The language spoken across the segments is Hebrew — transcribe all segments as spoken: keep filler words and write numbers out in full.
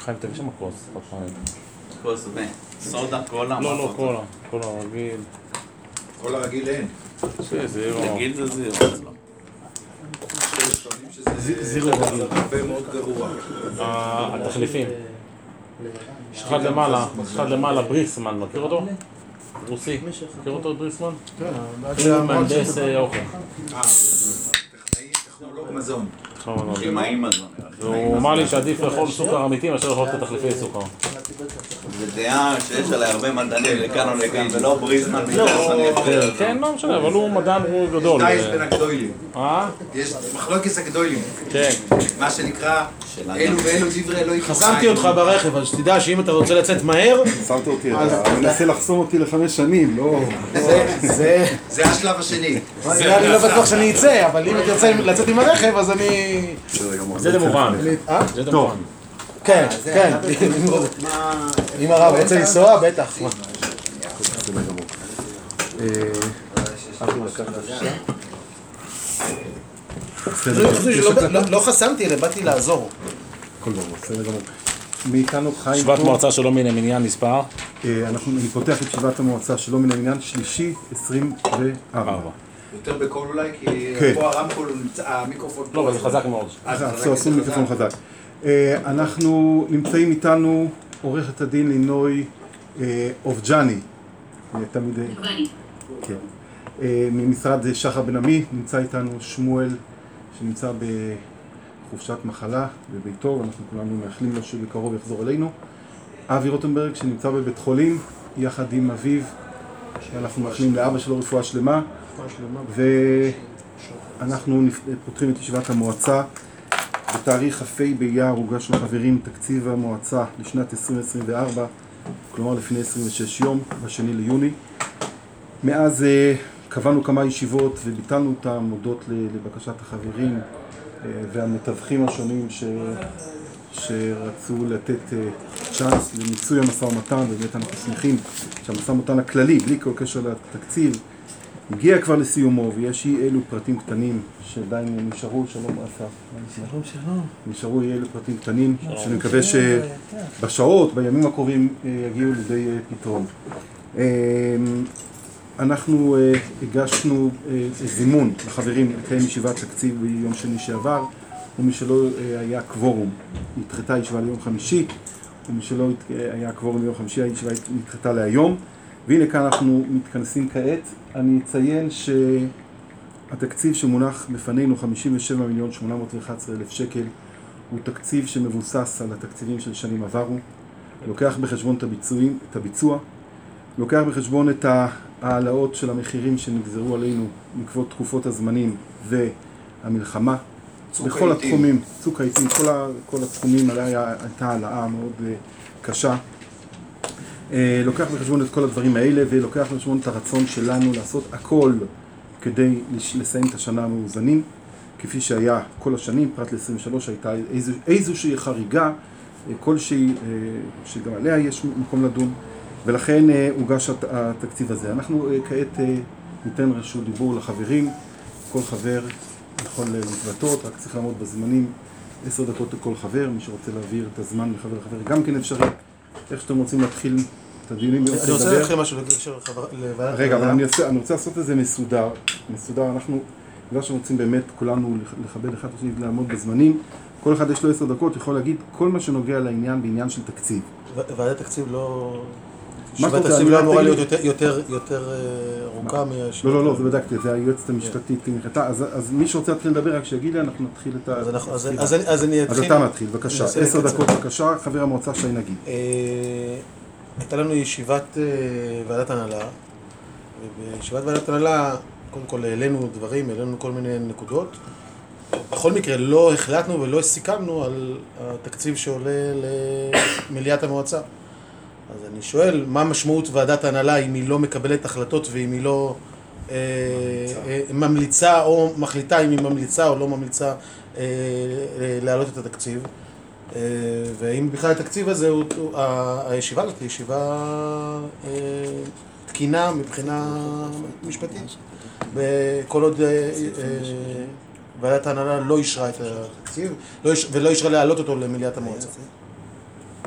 חיים, תביא שם כוס, כוס ו... סודה, קולה? לא, לא, קולה, קולה רגיל. קולה רגיל אין. זירו. רגיל זה זירו. זירו רגיל. הרבה מאוד גרוע. התחליפים. יש אחד למעלה, יש אחד למעלה, בריסמן, מכיר אותו? רוסי. מכיר אותו בריסמן? כן. הוא מהנדס אוכל. אה, טכנולוג מזון. כימאי מזון. והוא אמר לי שעדיף לאכול סוכר אמיתי מאשר לאכול את התחליפי סוכר. זה דעה שיש עליה הרבה מדענים לכאן או לכאן, ולא בריזמן בגלל שאני אתבר. כן, לא משנה, אבל הוא מדען גדול. יש דייס בין הגדולים. אה? יש מחלוקת הגדולים. כן. מה שנקרא, אלו ואלו דברי אלוהי חיים. חסמתי אותך ברכב, אז שתדע שאם אתה רוצה לצאת מהר... שמת אותי, אתה מנסה לחסום אותי לחמש שנים, לא... זה השלב השני. זה אני לא בטוח שאני אצא, אבל אם תרצה לצאת עם הרכב, אז אני... זה דמוכן. זה דמוכן. כן, כן. אם הרב רוצה לנסוע, בטח. לא חסמתי, אלא באתי לעזור. הכל ברור, בסדר גמור. מאיתנו חיים ישיבת מועצה שלא מן המניין מספר? אני פותח את ישיבת המועצה שלא מן המניין שלישי עשרים וארבע. יותר בקול אולי, כי פה הרמקול נמצא, המיקרופון פה. לא, אבל זה חזק מאוד. עשו מיקרופון חזק. אנחנו נמצאים איתנו עורכת הדין לינוי אובג'ני, תמיד... ממשרד שחר בן עמי, נמצא איתנו שמואל שנמצא בחופשת מחלה בביתו, ואנחנו כולנו מאחלים לו שבקרוב יחזור אלינו. אבי רוטנברג שנמצא בבית חולים יחד עם אביו, שאנחנו מאחלים לאבא שלו רפואה שלמה, ואנחנו פותחים את ישיבת המועצה. בתאריך כ"ה באייר הוגש לחברים תקציב המועצה לשנת עשרים עשרים וארבע, כלומר לפני עשרים ושש יום, בשני ליוני. מאז קבענו כמה ישיבות וביטלנו אותם הודות לבקשת החברים והמתווכים השונים ש... שרצו לתת צ'אנס למיצוי המשא ומתן, ובאמת אנחנו שמחים שהמשא ומתן הכללי, בלי כל קשר לתקציב, הגיע כבר לסיומו, ויש אי אלו פרטים קטנים שעדיין נשארו. שלום אסף. שלום, שלום. נשארו אי אלו פרטים קטנים, שאני מקווה שבשעות, בימים הקרובים, יגיעו לידי פתרון. אנחנו הגשנו זימון לחברים לקיים ישיבת תקציב ביום שני שעבר, ומי שלא היה קוורום, נדחתה הישיבה ליום חמישי, ומי שלא היה קוורום ליום חמישי, הישיבה נדחתה להיום. והנה כאן אנחנו מתכנסים כעת. אני אציין שהתקציב שמונח בפנינו, חמישים ושבעה מיליון שמונה מאות ואחד עשרה אלף שקל, הוא תקציב שמבוסס על התקציבים של שנים עברו, לוקח בחשבון את הביצועים, את הביצוע, לוקח בחשבון את העלאות של המחירים שנגזרו עלינו בעקבות תקופות הזמנים והמלחמה. בכל התחומים, צוק העיתים, כל, כל התחומים עליה הייתה העלאה מאוד קשה. לוקח בחשבון את כל הדברים האלה, ולוקח בחשבון את הרצון שלנו לעשות הכל כדי לסיים את השנה המאוזנים, כפי שהיה כל השנים. פרט ל-עשרים ושלוש הייתה איזו, איזושהי חריגה, כלשהי, שגם עליה יש מקום לדון, ולכן הוגש התקציב הזה. אנחנו כעת ניתן רשות דיבור לחברים, כל חבר יכול להתבטאות, רק צריך לעמוד בזמנים, עשר דקות לכל חבר. מי שרוצה להעביר את הזמן מחבר לחבר גם כן אפשרי. איך שאתם רוצים להתחיל את הדיונים. אני רוצה להתחיל משהו לקשר לוועדת... רגע, אבל אני רוצה לעשות את זה מסודר. מסודר, אנחנו, בגלל שרוצים באמת כולנו לכבד אחד השני ולעמוד בזמנים, כל אחד יש לו עשר דקות, יכול להגיד כל מה שנוגע לעניין בעניין של תקציב. ועדת תקציב לא... ישיבת תקציב לא אמורה להיות יותר ארוכה מהשני. לא, לא, לא, זה בדקתי, זה היועצת המשפטית. אז מי שרוצה להתחיל לדבר, רק שיגיד לי, אנחנו נתחיל את ה... אז אני אתחיל. אז אתה מתחיל, בבקשה. עשר דקות, בבקשה, חבר המועצה שי נגיד. הייתה לנו ישיבת ועדת הנהלה, ובישיבת ועדת הנהלה, קודם כל העלינו דברים, העלינו כל מיני נקודות. בכל מקרה, לא החלטנו ולא סיכמנו על התקציב שעולה למליאת המועצה. אז אני שואל, מה משמעות ועדת ההנהלה אם היא לא מקבלת החלטות ואם היא לא אה, אה, ממליצה או מחליטה אם היא ממליצה או לא ממליצה אה, להעלות את התקציב? אה, ואם בכלל התקציב הזה, הוא, הישיבה הזאת היא ישיבה אה, תקינה מבחינה משפטית. וכל עוד אה, אה, ועדת ההנהלה לא אישרה את התקציב לא איש, ולא אישרה להעלות אותו למליאת המועצה.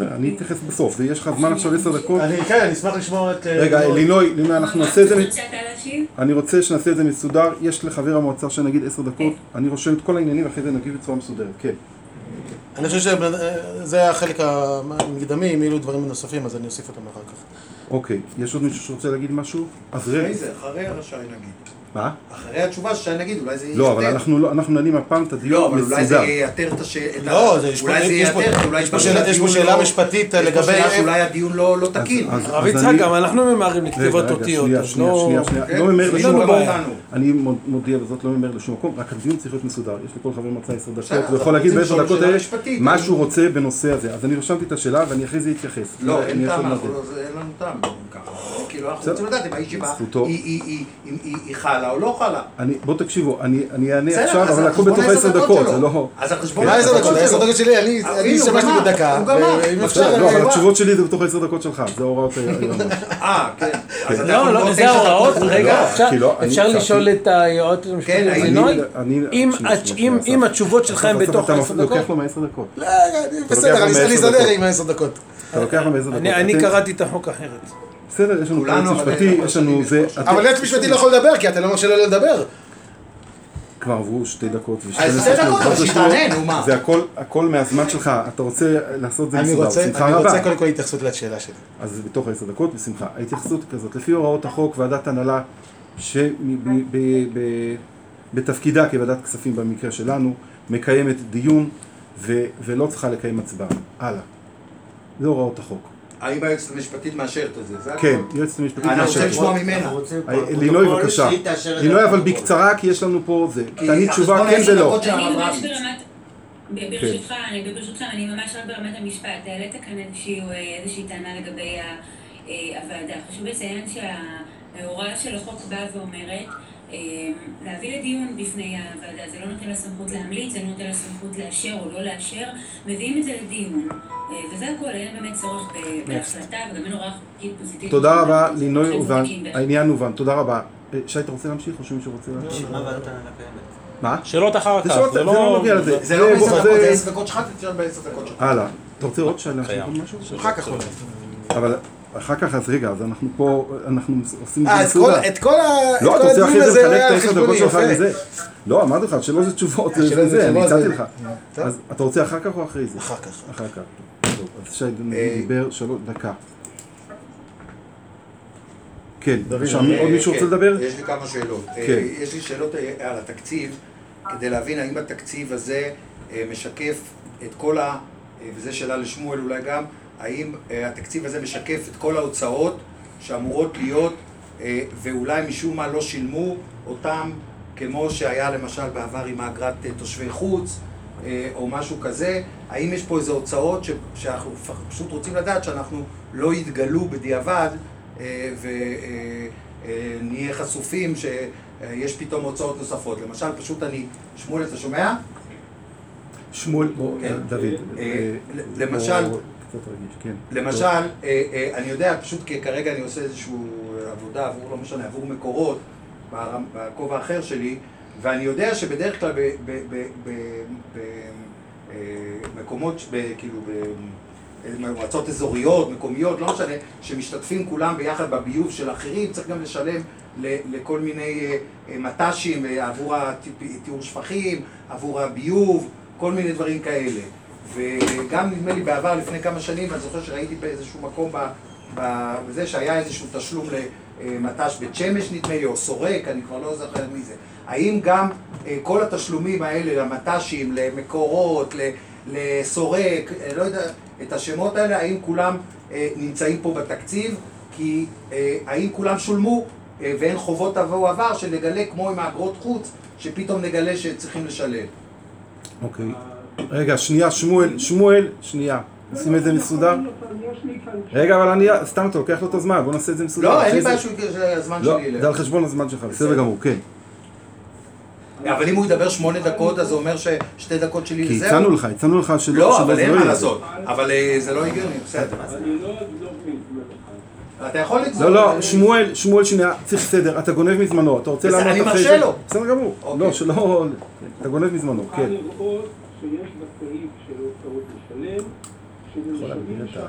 אני אתייחס בסוף, יש לך זמן עכשיו עשר דקות. כן, אני אשמח לשמוע את... רגע, לינוי, לינוי, אנחנו נעשה את זה... אני רוצה שנעשה את זה מסודר, יש לחבר המועצה שנגיד עשר דקות, אני רושם את כל העניינים ואחרי זה נגיב בצורה מסודרת, כן. אני חושב שזה החלק המקדמי, אם יהיו דברים נוספים, אז אני אוסיף אותם אחר כך. אוקיי, יש עוד מישהו שרוצה להגיד משהו? אחרי זה, אחרי הרשאי נגיד. מה? אחרי התשובה ששי נגיד, אולי זה יהיה לא, אבל אנחנו נענים הפעם את הדיון מסודר. לא, אבל אולי זה ייתר את השאלה. לא, אולי זה ייתר, אולי יש פה שאלה משפטית לגבי... יש פה שאלה שאולי הדיון לא תקין. הרב יצחק, גם אנחנו ממהרים לכתיבות אותיות. רגע, שנייה, שנייה, שנייה. לא ממהר לשום מקום. אני מודיע בזאת, לא ממהר לשום מקום, רק הדיון צריך להיות מסודר. יש לכל חבר מועצה עשר דקות, הוא יכול להגיד בעשר דקות האלה מה שהוא רוצה בנושא הזה. אז אני רשמתי את השאלה ואני אחרי זה אתייחס. לא, אין טעם, אין לנו טעם. כאילו, אנחנו רוצים לדעת אם הישיבה היא חלה או לא חלה. בוא תקשיבו, אני אענה עכשיו, אבל הכל בתוך עשר דקות, זה לא... אז החשבון... מה עשר דקות? עשר דקות שלי, אני השתמשתי בדקה. לא, אבל התשובות שלי זה בתוך עשר דקות שלך, זה ההוראות היום. אה, כן. לא, לא, זה ההוראות, רגע, אפשר לשאול את היועץ המשפטי לינוי? אם התשובות שלך הם בתוך עשר דקות? אתה לוקח לו מעשר דקות. לא, בסדר, אני אסדר עם העשר דקות. אתה לוקח לו מעשר דקות. אני קראתי את החוק אחרת. בסדר, יש לנו פרץ משפטי, יש לנו זה... אבל יועץ משפטי לא יכול לדבר, כי אתה לא מרשה לו לדבר. כבר עברו שתי דקות ושתי אז שתי דקות, אבל שתענה, נו מה? זה הכל מהזמן שלך, אתה רוצה לעשות זה מסודר, בשמחה רבה. אני רוצה קודם כל התייחסות לשאלה שלי. אז זה בתוך עשר דקות, בשמחה. ההתייחסות כזאת, לפי הוראות החוק, ועדת הנהלה, שבתפקידה כוועדת כספים במקרה שלנו, מקיימת דיון ולא צריכה לקיים הצבעה. הלאה. זה הוראות החוק. האם היועצת המשפטית מאשרת את זה? כן, יועצת המשפטית מאשרת. אני רוצה לשמוע ממנה. לינוי בבקשה. לינוי אבל בקצרה כי יש לנו פה זה. תעני תשובה כן ולא. ברשותך, אני ממש רק ברמת המשפט. העלית כאן איזושהי טענה לגבי הוועדה. חשוב לציין שההוראה של החוק באה ואומרת להביא לדיון בפני הוועדה. זה לא נותן לה סמכות להמליץ, זה לא נותן לה סמכות לאשר או לא לאשר. מביאים את זה לדיון. וזה הכל, אין באמת צורך בהחלטה, וגם אין הוראה חוקית פוזיטיבית. תודה רבה, לינוי הובן, העניין הובן, תודה רבה. שי, אתה רוצה להמשיך או שמישהו רוצה להמשיך? מה ועדת הנהלה קיימת? מה? שאלות אחר כך, זה לא נוגע לזה. זה לא בעשר דקות, זה עשר דקות שלך, תשאל בעשר דקות שלך. הלאה, אתה רוצה עוד שאלה להמשיך עוד משהו? אחר כך אולי. אבל אחר כך, אז רגע, אז אנחנו פה, אנחנו עושים... אה, את כל ה... לא, אתה רוצה אחרי זה לחלק את העשר דקות שלך לזה? לא, אמרתי לך, שלא זה תשובות, זה, אני הצעתי לך. אז אתה רוצה אחר כך או אחרי זה? אחר כך. אחר כך. טוב, אז שי דיבר שלוש דקה. כן, עוד מישהו רוצה לדבר? יש לי כמה שאלות. יש לי שאלות על התקציב, כדי להבין האם התקציב הזה משקף את כל ה... וזו שאלה לשמואל אולי גם, האם התקציב הזה משקף את כל ההוצאות שאמורות להיות, ואולי משום מה לא שילמו אותם, כמו שהיה למשל בעבר עם האגרת תושבי חוץ, או משהו כזה. האם יש פה איזה הוצאות שאנחנו פשוט רוצים לדעת שאנחנו לא יתגלו בדיעבד, ונהיה חשופים שיש פתאום הוצאות נוספות. למשל, פשוט אני... שמואל, אתה שומע? שמואל, דוד. למשל, למשל, אני יודע, פשוט כי כרגע אני עושה איזושהי עבודה עבור, לא משנה, עבור מקורות, בכובע האחר שלי, ואני יודע שבדרך כלל במקומות, כאילו, במועצות אזוריות, מקומיות, לא משנה, שמשתתפים כולם ביחד בביוב של אחרים, צריך גם לשלם לכל מיני מט"שים עבור תיאור שפכים, עבור הביוב, כל מיני דברים כאלה. וגם נדמה לי בעבר, לפני כמה שנים, אני זוכר שראיתי באיזשהו מקום בזה שהיה איזשהו תשלום למט"ש בית שמש נדמה לי, או סורק, אני כבר לא זוכר מי זה. האם גם כל התשלומים האלה, למט"שים, למקורות, לסורק, לא יודע, את השמות האלה, האם כולם נמצאים פה בתקציב? כי האם כולם שולמו ואין חובות עבור עבר שנגלה כמו עם האגרות חוץ, שפתאום נגלה שצריכים לשלם? אוקיי. רגע, שנייה, שמואל, שמואל, שנייה. נשים את זה מסודר? רגע, אבל אני, סתם אתה לוקח לו את הזמן, בוא נעשה את זה מסודר. לא, אין לי בעיה שהוא יקרה הזמן שלי. לא, זה על חשבון הזמן שלך, בסדר גמור, כן. אבל אם הוא ידבר שמונה דקות, אז זה אומר ששתי דקות שלי וזהו. כי הצענו לך, הצענו לך שלא... לא, אבל אין מה לעשות. אבל זה לא הגיוני, בסדר. אתה יכול לגזור. לא, לא, שמואל, שמואל שנייה, צריך סדר, אתה גונב מזמנו, אתה רוצה לענות אחרי זה? אני מרשה לו. בסדר גמור. לא, שלא... אתה גונב מזמנו, כן. לראות שיש בסעיף של הוצאות לשלם, להגביר את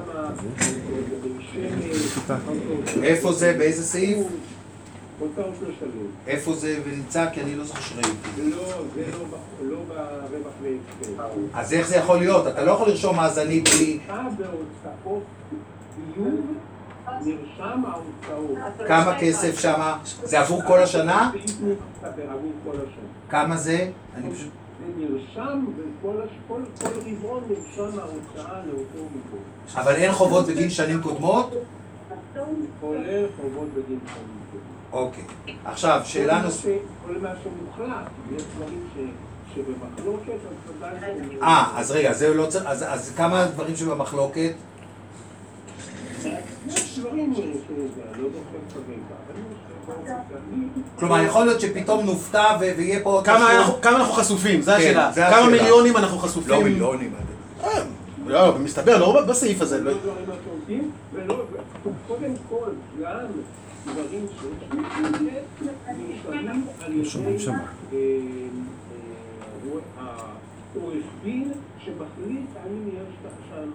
ה... איפה זה? באיזה סעיף? איפה זה ונמצא? כי אני לא זוכר שראיתי. לא, זה לא ברווח והפסד. אז איך זה יכול להיות? אתה לא יכול לרשום מאזני בלי... בהוצאות ביוב נרשם ההוצאות. כמה כסף שמה? זה עבור כל השנה? עבור כל השנה. כמה זה? אני פשוט... זה נרשם, וכל רבעון נרשם ההוצאה לאותו מקום. אבל אין חובות בגין שנים קודמות? כולל חובות בגין שנים קודמות. אוקיי. עכשיו, שאלה נוספת. כל מה שמוחלט, יש דברים שבמחלוקת, אז ודאי... אה, אז רגע, זה לא צריך... אז כמה דברים שבמחלוקת? יש דברים שזה, לא זוכר כרגע. כלומר, יכול להיות שפתאום נופתע ויהיה פה... כמה אנחנו חשופים? זו השאלה. כמה מיליונים אנחנו חשופים? לא מיליונים. לא, במסתבר, לא בסעיף הזה. לא דברים משמעותיים, וקודם כל, גם דברים שנשמעים על ידי העורך דין שמחליט האם יש שם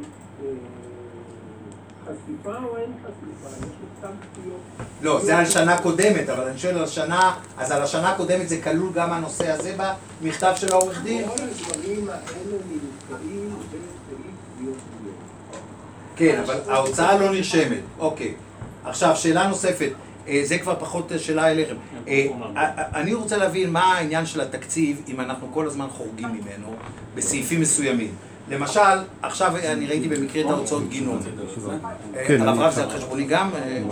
חשיפה או אין חשיפה, יש לו סנקציות. לא, זה על שנה קודמת, אבל אני שואל על שנה, אז על השנה הקודמת זה כלול גם הנושא הזה במכתב של העורך דין? כל הדברים האלה נמצאים בסעיף תביעות תביעות. כן, אבל ההוצאה לא נרשמת. אוקיי. עכשיו, שאלה נוספת. זה כבר פחות שאלה אליכם. אני רוצה להבין מה העניין של התקציב, אם אנחנו כל הזמן חורגים ממנו, בסעיפים מסוימים. למשל, עכשיו אני ראיתי במקרה את ההוצאות גינון. הרב רב זה על חשבוני גם?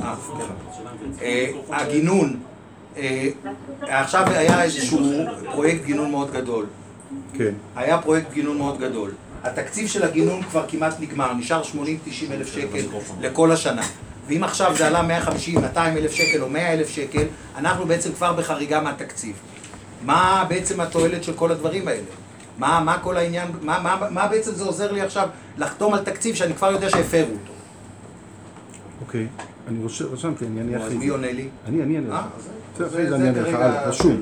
הגינון, עכשיו היה איזשהו פרויקט גינון מאוד גדול. כן. היה פרויקט גינון מאוד גדול. התקציב של הגינון כבר כמעט נגמר, נשאר שמונים תשעים אלף שקל לכל השנה. ואם עכשיו זה עלה מאה חמישים מאתיים אלף שקל או מאה אלף שקל, אנחנו בעצם כבר בחריגה מהתקציב. מה בעצם התועלת של כל הדברים האלה? מה, מה כל העניין, מה, מה, מה בעצם זה עוזר לי עכשיו לחתום על תקציב שאני כבר יודע שהפרו אותו? אוקיי, אני רשמתי, אני אענה אחרי זה. מי עונה לי? אני, אני אענה לך. זה אחרי זה אני אענה לך, הלאה, רשום.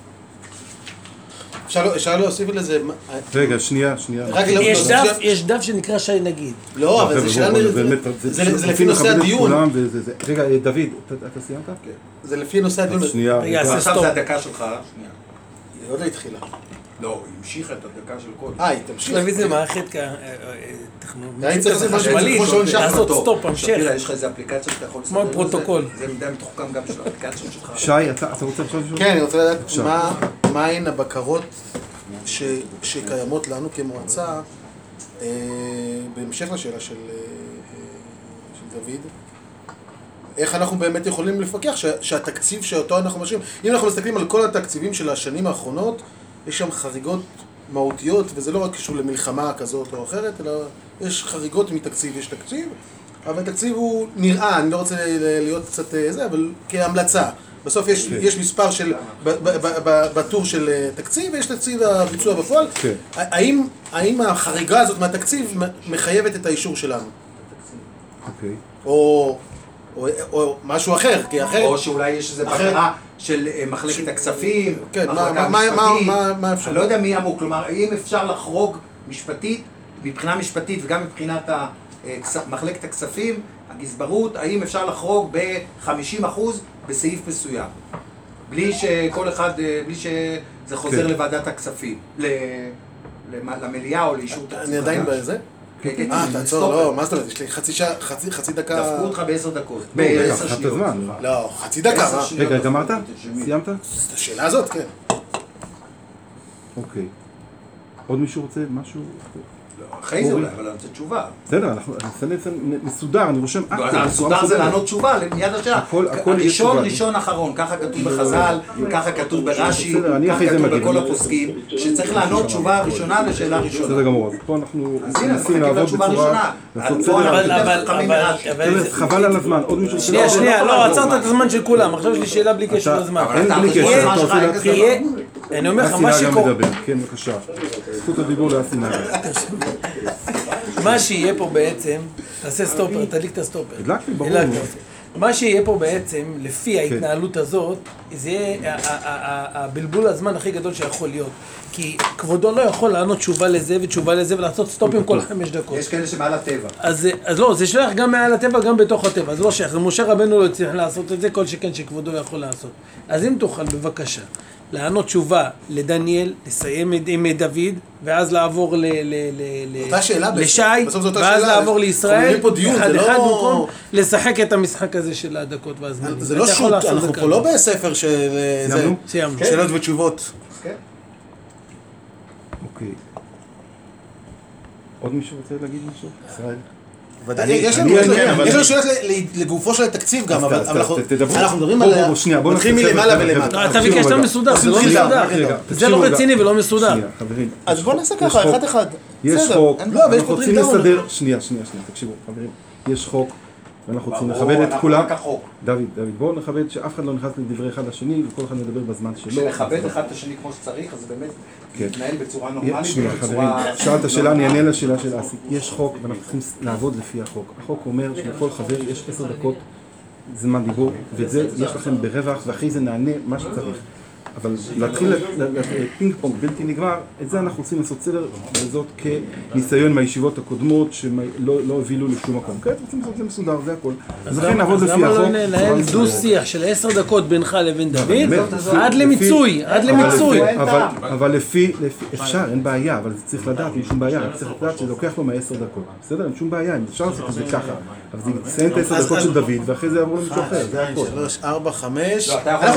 אפשר להוסיף לזה... רגע, שנייה, שנייה. יש דף שנקרא שי נגיד. לא, אבל זה שאלה... זה לפי נושא הדיון. רגע, דוד, אתה סיימת? כן. זה לפי נושא הדיון. שנייה. עכשיו זה הדקה שלך. שנייה. היא עוד לא התחילה. לא, היא המשיכה את הדקה של קודם. אה, היא תמשיך. להביא את זה מערכת טכנולוגית חשמלית, לעשות סטופ, המשך. תראה, יש לך איזה אפליקציה שאתה יכול כמו פרוטוקול. זה מידע מתוחכם גם של האפליקציה שלך. שי, אתה רוצה עכשיו לשאול? כן, אני רוצה לדעת מהן הבקרות שקיימות לנו כמועצה, בהמשך לשאלה של דוד, איך אנחנו באמת יכולים לפקח שהתקציב שאותו אנחנו משאירים, אם אנחנו מסתכלים על כל התקציבים של השנים האחרונות, יש שם חריגות מהותיות, וזה לא רק קשור למלחמה כזאת או אחרת, אלא יש חריגות מתקציב, יש תקציב, אבל התקציב הוא נראה, אני לא רוצה להיות קצת זה, אבל כהמלצה. בסוף יש, יש מספר של, בטור של תקציב, ויש תקציב הביצוע בפועל. האם, האם החריגה הזאת מהתקציב מחייבת את האישור שלנו? אוקיי. או... או, או משהו אחר, כי אחר... או שאולי יש איזו בקרה של מחלקת הכספים, כן, מחלקה מה, משפטית. מה, מה, מה אפשר? אני לא יודע מי אמור, כלומר, האם אפשר לחרוג משפטית, מבחינה משפטית וגם מבחינת מחלקת הכספים, הגזברות, האם אפשר לחרוג ב-חמישים אחוז בסעיף מסוים, בלי שכל אחד, בלי שזה חוזר כן. לוועדת הכספים, למליאה או לאישור תקציב. אני עדיין בזה? אה, תעצור, לא, מה זאת אומרת? יש לי חצי דקה... דפקו אותך בעשר דקות. בעשר שניות. לא, חצי דקה. רגע, גמרת? סיימת? השאלה הזאת, כן. אוקיי. עוד מישהו רוצה משהו? אחרי זה אולי, אבל אני רוצה תשובה. בסדר, אנחנו נעשה מסודר, אני רושם... מסודר זה לענות תשובה מיד השאלה. ראשון, ראשון, אחרון, ככה כתוב בחז"ל, ככה כתוב ברש"י, ככה כתוב בכל הפוסקים, שצריך לענות תשובה ראשונה לשאלה ראשונה. בסדר גמור, אז פה אנחנו מנסים לעבוד בצורה... חבל על הזמן, עוד מישהו... שנייה, שנייה, לא, עצרת את הזמן של כולם, עכשיו יש לי שאלה בלי קשר לזמן. אין בלי קשר, אתה רוצה להתחיל? אני אומר לך, מה שקורה... כן, בבקשה. זכות הדיבור לאסי נגד. מה שיהיה פה בעצם, תעשה סטופר, תדליק את הסטופר. הדלקתי, ברור. מה שיהיה פה בעצם, לפי ההתנהלות הזאת, זה יהיה הבלבול הזמן הכי גדול שיכול להיות. כי כבודו לא יכול לענות תשובה לזה ותשובה לזה ולעשות סטופים כל חמש דקות. יש כאלה שמעל הטבע. אז, אז לא, זה שייך גם מעל הטבע, גם בתוך הטבע. זה לא שייך. משה רבנו לא צריך לעשות את זה, כל שכן שכבודו יכול לעשות. אז אם תוכל, בבקשה, לענות תשובה לדניאל, לסיים עם דוד, ואז לעבור ל, ל, ל, אותה שאלה לשי, ואז לעבור לישראל, אחד אחד במקום לשחק את המשחק הזה של הדקות והזמנים. זה לא שוט, אנחנו פה לא בספר של שאלות ותשובות. אוקיי. עוד מישהו רוצה להגיד משהו? ישראל? יש לנו שאלות לגופו של התקציב גם, אבל אנחנו מדברים על... נתחיל מלמעלה ולמטה. אתה ביקש לא מסודר, זה לא מסודר. זה לא רציני ולא מסודר. אז בוא נעשה ככה, אחד אחד. יש חוק, אנחנו רוצים לסדר... שנייה, שנייה, שנייה, תקשיבו, חברים. יש חוק, ואנחנו רוצים לכבד את כולם. דוד, דוד, בואו נכבד שאף אחד לא נכנס לדברי אחד לשני, וכל אחד מדבר בזמן שלו. כשנכבד אחד את השני כמו שצריך, אז זה באמת מתנהל בצורה נורמלית. שנייה, חברים, שאלת השאלה, אני אענה לשאלה של אסי. יש חוק, ואנחנו צריכים לעבוד לפי החוק. החוק אומר שלכל חבר יש עשר דקות זמן דיבור, ואת זה יש לכם ברווח, ואחרי זה נענה מה שצריך. אבל להתחיל פינג פונג בלתי נגמר, את זה אנחנו רוצים לעשות סדר, וזאת כניסיון מהישיבות הקודמות שלא הובילו לשום מקום. כעת רוצים לעשות את זה מסודר, זה הכל. אז לכן נעבוד לפי החוק. למה לא ננהל דו שיח של עשר דקות בינך לבין דוד, עד למיצוי, עד למיצוי. אבל לפי, אפשר, אין בעיה, אבל צריך לדעת, אין שום בעיה, צריך לדעת שלוקח לו מהעשר דקות. בסדר, אין שום בעיה, אפשר לעשות את זה ככה. אבל זה יציין את העשר דקות של דוד, ואחרי זה יעבור למישהו אחר, זה הכל. שלוש, ארבע, חמש.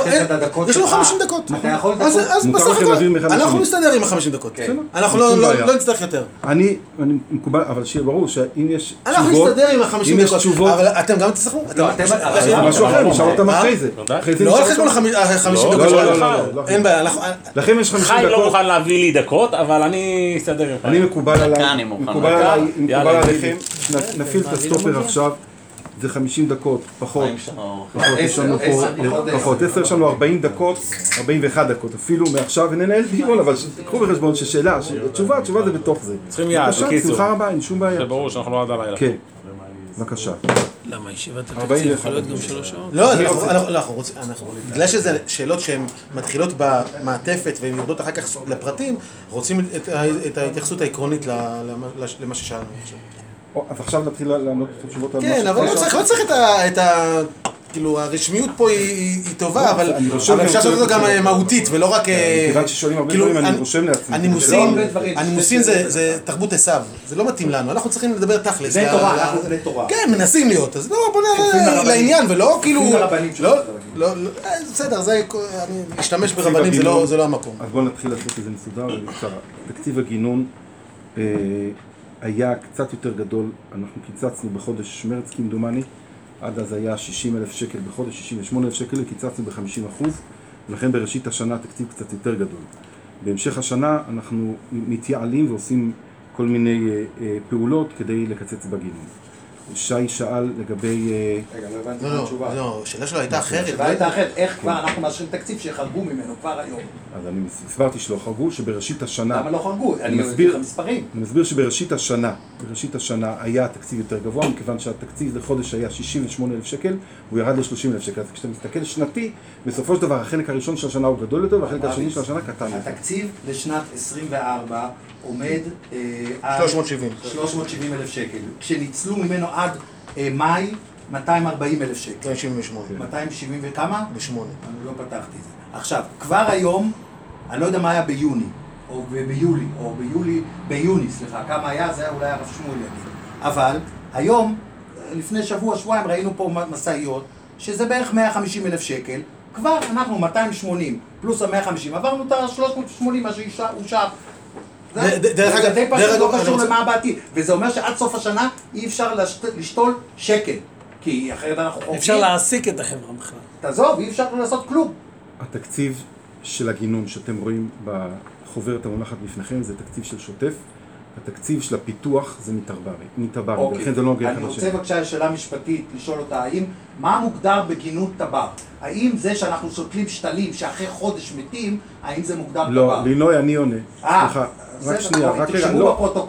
יש לו חמישים דקות. אתה יכול לדקות. אז בסך הכל, אנחנו מסתדר עם החמישים דקות. אנחנו לא נצטרך יותר. אני מקובל, אבל שיהיה ברור שאם יש תשובות... אנחנו נסתדר עם החמישים דקות. אבל אתם גם תצטרכו. משהו אחר, נשאר אותם אחרי זה. לא על חשבון החמישים דקות. אין בעיה. לכם יש חמישים דקות. חי לא מוכן להביא לי דקות, אבל אני אסתדר עם חי. אני מקובל עליי, מקובל עליכם, נפיל את הסטופר עכשיו. זה חמישים דקות, פחות, פחות, יש לנו פה, פחות, עשר, יש לנו ארבעים דקות, ארבעים ואחת דקות, אפילו מעכשיו, וננהל דיון, אבל תקחו בחשבון ששאלה, תשובה, תשובה זה בתוך זה. צריכים יעד, בקיצור. שמחה רבה, אין שום בעיה. זה ברור שאנחנו לא עד הלילה. כן, בבקשה. למה, ישיבת התקציב יכול להיות גם שלוש שעות? לא, אנחנו רוצים, בגלל שזה שאלות שהן מתחילות במעטפת והן יורדות אחר כך לפרטים, רוצים את ההתייחסות העקרונית למה ששאלנו עכשיו. אז עכשיו נתחיל לענות את התשובות על מה כן, אבל לא צריך את ה... כאילו, הרשמיות פה היא טובה, אבל אפשר לעשות אותה גם מהותית, ולא רק... כיוון ששואלים הרבה דברים, אני רושם לעצמי. הנימוסים זה תרבות עשיו, זה לא מתאים לנו, אנחנו צריכים לדבר תכלס. זה תורה, אנחנו זה תורה. כן, מנסים להיות, אז לא, בוא נראה לעניין, ולא כאילו... לא, בסדר, זה... אני אשתמש ברבנים, זה לא המקום. אז בואו נתחיל לעשות את זה מסודר, תקציב הגינון היה קצת יותר גדול, אנחנו קיצצנו בחודש מרץ כמדומני, עד אז היה שישים אלף שקל בחודש, שישים ושמונה אלף שקל, קיצצנו ב-חמישים אחוז, ולכן בראשית השנה תקציב קצת יותר גדול. בהמשך השנה אנחנו מתייעלים ועושים כל מיני אה, פעולות כדי לקצץ בגינון. שי שאל לגבי... רגע, לא הבנתי את התשובה. לא, השאלה שלו הייתה אחרת. השאלה הייתה אחרת, איך כבר אנחנו מאשרים תקציב שחרגו ממנו כבר היום? אז אני הסברתי שלא חרגו, שבראשית השנה... למה לא חרגו? אני מסביר לך מספרים. אני מסביר שבראשית השנה, בראשית השנה היה תקציב יותר גבוה, מכיוון שהתקציב לחודש היה שישים ושמונה אלף שקל, והוא ירד ל-שלושים אלף שקל. אז כשאתה מסתכל שנתי, בסופו של דבר החלק הראשון של השנה הוא גדול יותר, והחלק השני של השנה קטן יותר. התקציב לשנת עשרים וארבע עומד על שלוש מאות שבעים אלף שקל, כשניצלו ממנו עד מאי מאתיים וארבעים אלף שקל. מאתיים שבעים ושמונה. מאתיים שבעים וכמה? ושמונה. אני לא פתחתי את זה. עכשיו, כבר היום, אני לא יודע מה היה ביוני, או ביולי, או ביולי, ביוני, סליחה, כמה היה, זה היה אולי הרב שמואל יגיד. אבל היום, לפני שבוע, שבועיים, ראינו פה מסעיות, שזה בערך מאה וחמישים אלף שקל, כבר אנחנו מאתיים ושמונים פלוס ה-מאה וחמישים, עברנו את ה-שלוש מאות ושמונים, מה שאושר. דרך אגב, זה די פשוט, לא קשור למה הבאתי, וזה אומר שעד סוף השנה אי אפשר לשתול שקל, כי אחרת אנחנו חורקים. אפשר להעסיק את החברה בכלל. תעזוב, אי אפשר לעשות כלום. התקציב של הגינון שאתם רואים בחוברת המונחת בפניכם זה תקציב של שוטף, התקציב של הפיתוח זה מתבררי, ולכן זה לא נוגע אחד אני לשני. רוצה בבקשה שאלה משפטית לשאול אותה, האם, מה מוגדר בגינות טבר? האם זה שאנחנו שותלים שתלים שאחרי חודש מתים, האם זה מוגדר טבר? לא, לינוי אני עונה. סליחה, רק שנייה, רק רגע, תרשמו לא. בפרוטוקול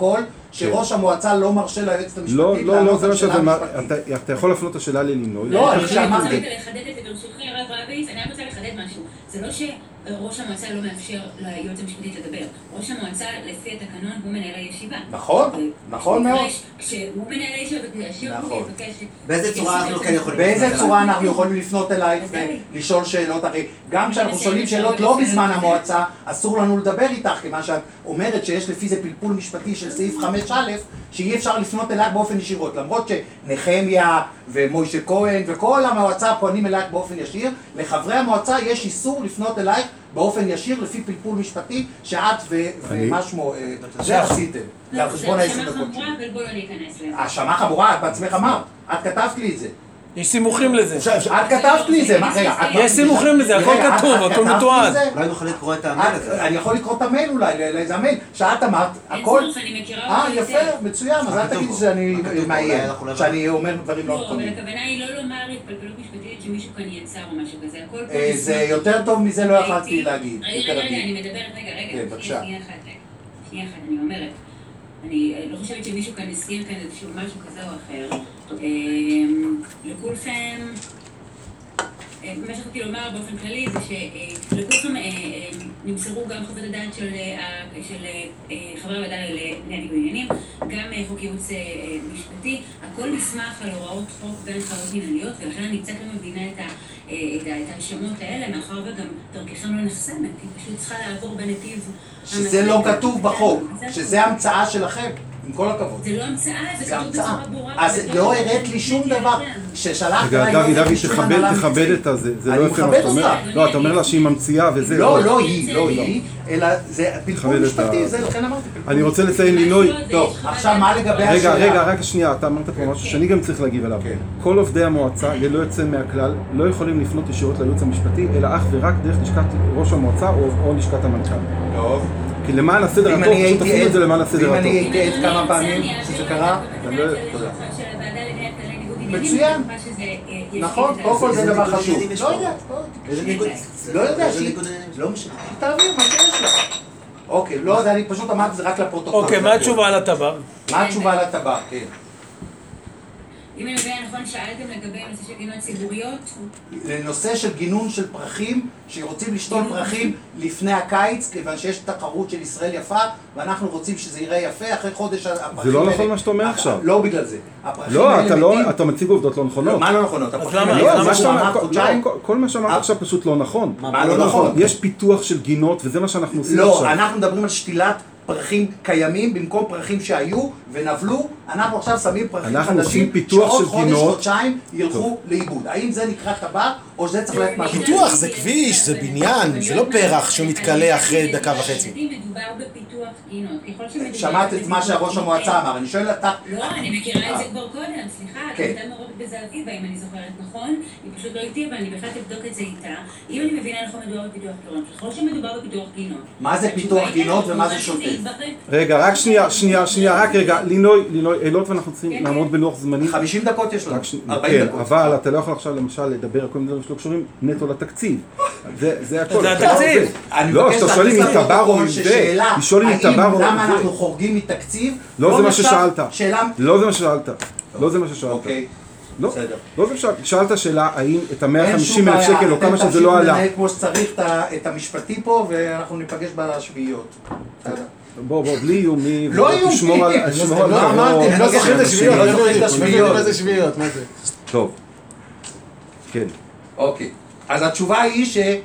שראש המועצה לא מרשה ליועצת המשפטית לא, לא, לא, זה לא שזה, המשפטית. אתה, אתה יכול להפנות את השאלה ללינוי. לא, אני אני שאמרתי. רוצה לחדד את זה ברשותך, הרב רביץ, אני רק רוצה לחדד משהו. זה לא שראש המועצה לא מאפשר ליועץ המשפטית לדבר. ראש המועצה, לפי התקנון, הוא מנהל הישיבה. נכון, נכון מאוד. כשהוא מנהל הישיבה, וישיר הוא יבקש... באיזה צורה אנחנו כן יכולים... באיזה צורה אנחנו יכולים לפנות אלייך ולשאול שאלות? הרי גם כשאנחנו שואלים שאלות לא בזמן המועצה, אסור לנו לדבר איתך, כיוון שאת אומרת שיש לפי זה פלפול משפטי של סעיף חמש א', שאי אפשר לפנות אלייך באופן ישירות, למרות שנחמיה ומוישה כהן וכל המועצה פונים אלייך באופן ישיר, לחברי המועצה יש איסור לפנות אלייך באופן ישיר לפי פלפול משפטי שאת ומה שמו, זה עשיתם, זה על חשבון העשר דקות. זה האשמה חמורה, אבל בוא לא ניכנס לזה. האשמה חמורה, את בעצמך אמרת, את כתבת לי את זה. יש סימוכים לזה. את כתבת לי את זה, מה, רגע, יש סימוכים לזה, הכל כתוב, הכל מתועד. אולי נוכל לקרוא את המייל הזה. אני יכול לקרוא את המייל אולי, לאיזה המייל, שאת אמרת, הכל... אני מכירה אה, אותו יפה, מצוין, אז אל תגיד שאני מאיים, שאני אומר דברים לא לא, אבל נכונים. הכוונה היא לא לומר התפלפלות משפטית שמישהו כאן יצר או משהו כזה, הכל פה... זה יותר טוב מזה לא יכלתי להגיד. רגע, רגע, אני מדברת, רגע, רגע, כן, בבקשה. שנייה אחת, שנייה אחת, אני אומרת. אני לא חושבת שמישהו כאן הסכים כאן איזשהו משהו כזה או אחר. לכולכם, מה שרציתי לומר באופן כללי זה שלכולכם נמסרו גם חוות הדעת של חברי הוועדה לניהול עניינים, גם חוק ייעוץ משפטי, הכל נסמך על הוראות חוק והנחיות מינהליות, ולכן אני קצת לא מבינה את ההאשמות האלה, מאחר וגם דרככם לא נחסמת, היא פשוט צריכה לעבור בנתיב. שזה לא כתוב בחוק, שזה המצאה שלכם, עם כל הכבוד. זה לא המצאה, זה כתוב בצורה ברורה. אז לא הראת לי שום דבר, ששלחת רגע, לה דוד, יופי דוד, שום תכבד, הנהלה תכבד מקצועית. את הזה, זה אני לא יפה מה מכבד שאתה אומר. אותה. לא, אתה אומר לה שהיא ממציאה וזה. לא, לא היא, לא לא. היא, אלא זה פלפול תכבד את משפטי, ה- זה לכן אמרתי פלפול. אני רוצה לציין לינוי. טוב, עכשיו מה לגבי רגע, השאלה? רגע, רק שנייה, אתה אמרת פה משהו שאני גם צריך להגיב עליו. כל עובדי המועצה, ללא יוצא מהכלל, לא יכולים לפנות ישירות לייעוץ המשפטי, אלא אך ורק דרך לשכת ראש המועצה או או לשכת המנכ"ל. טוב. כי למען הסדר אם הטוב, אני פשוט הייתי תפעילו את זה למען עד, הסדר ואם אני הטוב. הייתי עד כמה פעמים שזה קרה, תודה. מצוין. נכון, קודם כל זה דבר חשוב. לא יודע, לא יודע, לא משנה, תעביר מה שיש לך. אוקיי, לא יודע, אני פשוט אמרתי זה רק לפרוטוקול. אוקיי, מה התשובה על הטבק? מה התשובה על הטבק, כן. אם אני מבינה נכון, שאלתם לגבי נושא של גינות ציבוריות? לנושא של גינון של פרחים, שרוצים לשתול פרחים לפני הקיץ, כיוון שיש תחרות של ישראל יפה, ואנחנו רוצים שזה יראה יפה, אחרי חודש הפרחים זה לא האלה- נכון מה שאתה אומר עכשיו. לא בגלל זה. הפרחים לא, האלה אתה לא, מתים- אתה מציג עובדות לא נכונות. מה לא נכונות? הפרחים למה? האלה לא, למה מה מתים שאתה פעם אומר, חודשיים? לא, כל מה שאמרת עכשיו פשוט לא נכון. מה לא נכון? יש פיתוח של גינות וזה מה שאנחנו עושים לא, עכשיו. אנחנו מדברים על שתילת פרחים קיימים במקום פרחים שהיו ונבלו, אנחנו עכשיו שמים פרחים אנחנו חדשים עושים פיתוח שעוד של חודש, גינות. חודשיים ילכו לאיבוד. האם זה נקרא טבק או שזה צריך להיות משהו? פיתוח זה כביש, זה בניין, זה לא פרח שמתכלה אחרי דקה וחצי. מדובר בפיתוח גינות. ככל שמדובר... שמעת את מה שראש המועצה אמר, אני שואל אותך... לא, אני מכירה את זה כבר קודם, סליחה, את כן. הייתה מעורבת בזה אביבה, אם אני זוכרת נכון, היא פשוט לא איתי, אבל אני בהחלט אבדוק את זה איתה. אם אני מבינה נכון מדובר בפיתוח גינות, ככל שמדובר בפיתוח גינות. מה זה פיתוח גינות ומה זה שוטף? רגע, רק שנייה, שנייה, שנייה, רק רגע, לינוי, לינוי, היות ואנחנו צריכים לעמוד בלוח זמנים. חמישים דקות יש לנו, רק שנייה, ארבעים כן, דקות. אבל אתה לא יכול עכשיו למשל לדבר על כל מיני דברים שלא קשורים נטו לתקציב. זה זה הכל. זה אתה לא התקציב. עובד. אני לא, מבקש שאתה שואל אם להכניס היא טבר או לפרוטוקול עם זה, ששאלה, לשאול אם היא טבר האם או למה עם אנחנו זה. חורגים מתקציב? לא זה מה נחשב ששאלת. שאלה... לא זה מה ששאלת. לא זה מה ששאלת. אוקיי, לא, בסדר. לא זה ששאלת. שאלת שאלה האם את ה-מאה אין וחמישים שום אלף בעיה, שקל או אתם כמה שזה תמשיכו לא עלה. לנהל כמו שצריך את ה- את המשפטי פה ואנחנו ניפגש בשביעיות. בסדר. בוא, בוא, בלי איומים. לא איומים. תשמור על תשמור על לא כבוד. אמרתי, הם לא זוכרים את השביעיות, לא לא זוכרים את השביעיות. מה זה שביעיות, מה זה? טוב. כן. אוקיי, אז התשובה היא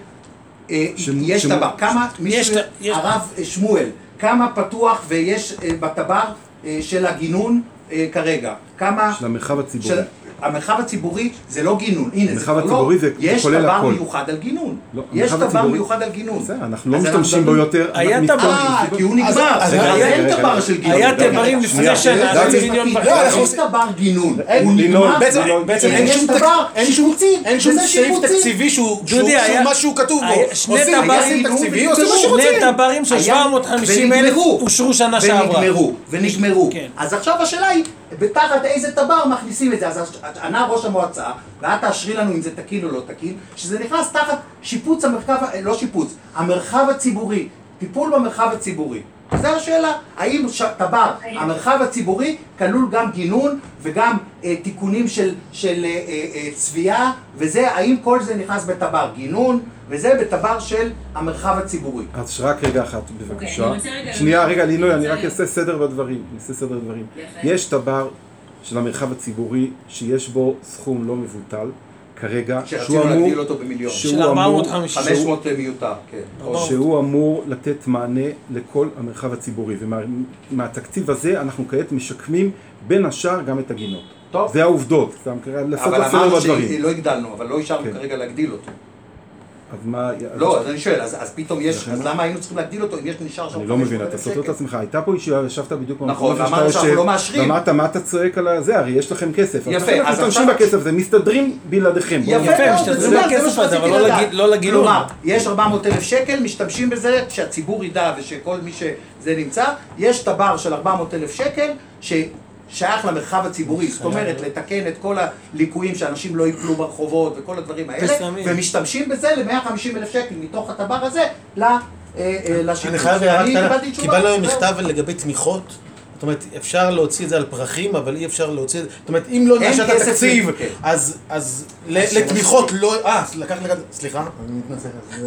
שיש ש- טבק. כמה, יש מישהו, ט- יש- הרב שמואל, כמה פתוח ויש אה, בטבק אה, של הגינון אה, כרגע? כמה... של המרחב הציבורי. של- המרחב הציבורי זה לא גינון, הנה זה המרחב כבר לא, הציבורי זה- זה יש כולל טבק הכל. מיוחד על גינון, לא, יש המרחב טבק הציבורי- מיוחד על גינון. בסדר, אנחנו לא אז אנחנו משתמשים בו מדברים- יותר. היה אנחנו טבק. אה, כי הוא נגמר, אז- אז רגע, אין רגע, טבר רגע. של גינון. היה רגע, טברים רגע, לפני שנייה, שנה, שנייה, זה שנייה, מיליון שנייה, וחצי. אין אנחנו- טבר גינון, אין- הוא לינוי, נגמר, בעצם- לינוי. בעצם אין אין שום שום טבר, תק- אין שום- שיפוצים, אין שום וזה סעיף שיפוצים. תקציבי שהוא דודי, שהוא- היה- שהוא משהו כתוב בו. היה שני עושים טב"רים עושים ונגמרו, תקציבי, עושים מה ונגמרו. שרוצים. שני טברים של היה- שבע מאות וחמישים אלף ונגמרו. אושרו שנה שעברה. ונגמרו, ונגמרו. כן. אז עכשיו השאלה היא, בתחת איזה טבר מכניסים את זה? אז ענה ראש המועצה, ואת תאשרי לנו אם זה תקין או לא תקין, שזה נכנס תחת שיפוץ המרחב, לא שיפוץ, המרחב הציבורי, טיפול במרחב הציבורי. זו השאלה, האם טב"ר, המרחב הציבורי, כלול גם גינון וגם אה, תיקונים של, של אה, אה, צביעה, וזה, האם כל זה נכנס בטב"ר, גינון, וזה בטב"ר של המרחב הציבורי. אז רק רגע אחת, בבקשה. אוקיי, אני רוצה שנייה, רגע, לינוי, אני רוצה רק אעשה סדר בדברים. אני אעשה סדר בדברים. יש טב"ר של המרחב הציבורי שיש בו סכום לא מבוטל, כרגע, שהוא שרצינו אמור... להגדיל אותו במיליון. של ארבע מאות וחמישים. חמש מאות מיותר, כן. שהוא אמור לתת מענה לכל המרחב הציבורי, ומהתקציב הזה אנחנו כעת משקמים בין השאר גם את הגינות. טוב. זה העובדות, סתם כרגע, לעשות אבל את הסדר אמרת בדברים. שלא הגדלנו, אבל לא אישרנו כן. כרגע להגדיל אותו. אז מה... לא, אז אני שואל, אז אז פתאום יש, אז למה היינו צריכים להגדיל אותו אם יש נשאר שם אני לא מבין, אתה סותר את עצמך, הייתה פה ישיבה, ישבת בדיוק נכון, שאתה ואמרנו שאנחנו יושב, לא מאשרים. ואמרת, מה אתה צועק על זה? הרי יש לכם כסף. יפה, אז אנחנו משתמשים עכשיו- בכסף, זה מסתדרים בלעדיכם. בואו יפה, נראה. מאוד, משתתפים מצוין, בכסף זה מה הזה, שרציתי אבל לא לדעת. לג- לא לגילון. כלומר, יש ארבע מאות אלף שקל, משתמשים בזה, שהציבור ידע ושכל מי שזה נמצא, יש טב"ר של ארבע מאות אלף שקל, ששייך למרחב הציבורי, זאת אומרת, לתקן את כל הליקויים שאנשים לא ייפלו ברחובות וכל הדברים האלה, וסמים. ומשתמשים בזה ל-מאה וחמישים אלף שקל מתוך הטב"ר הזה, ל- אה, אה, לשיפוץ. אני חייב הערה ואני קטנה, קיבלתי תשובה. קיבלנו היום זהו. מכתב לגבי תמיכות, זאת אומרת, אפשר להוציא את זה על פרחים, אבל אי אפשר להוציא את זה, זאת אומרת, אם לא אין נאשר את כסף התקציב, ל- כן. אז אז ל- לתמיכות לא, אה, לקח לי, סליחה, אני מתנצל.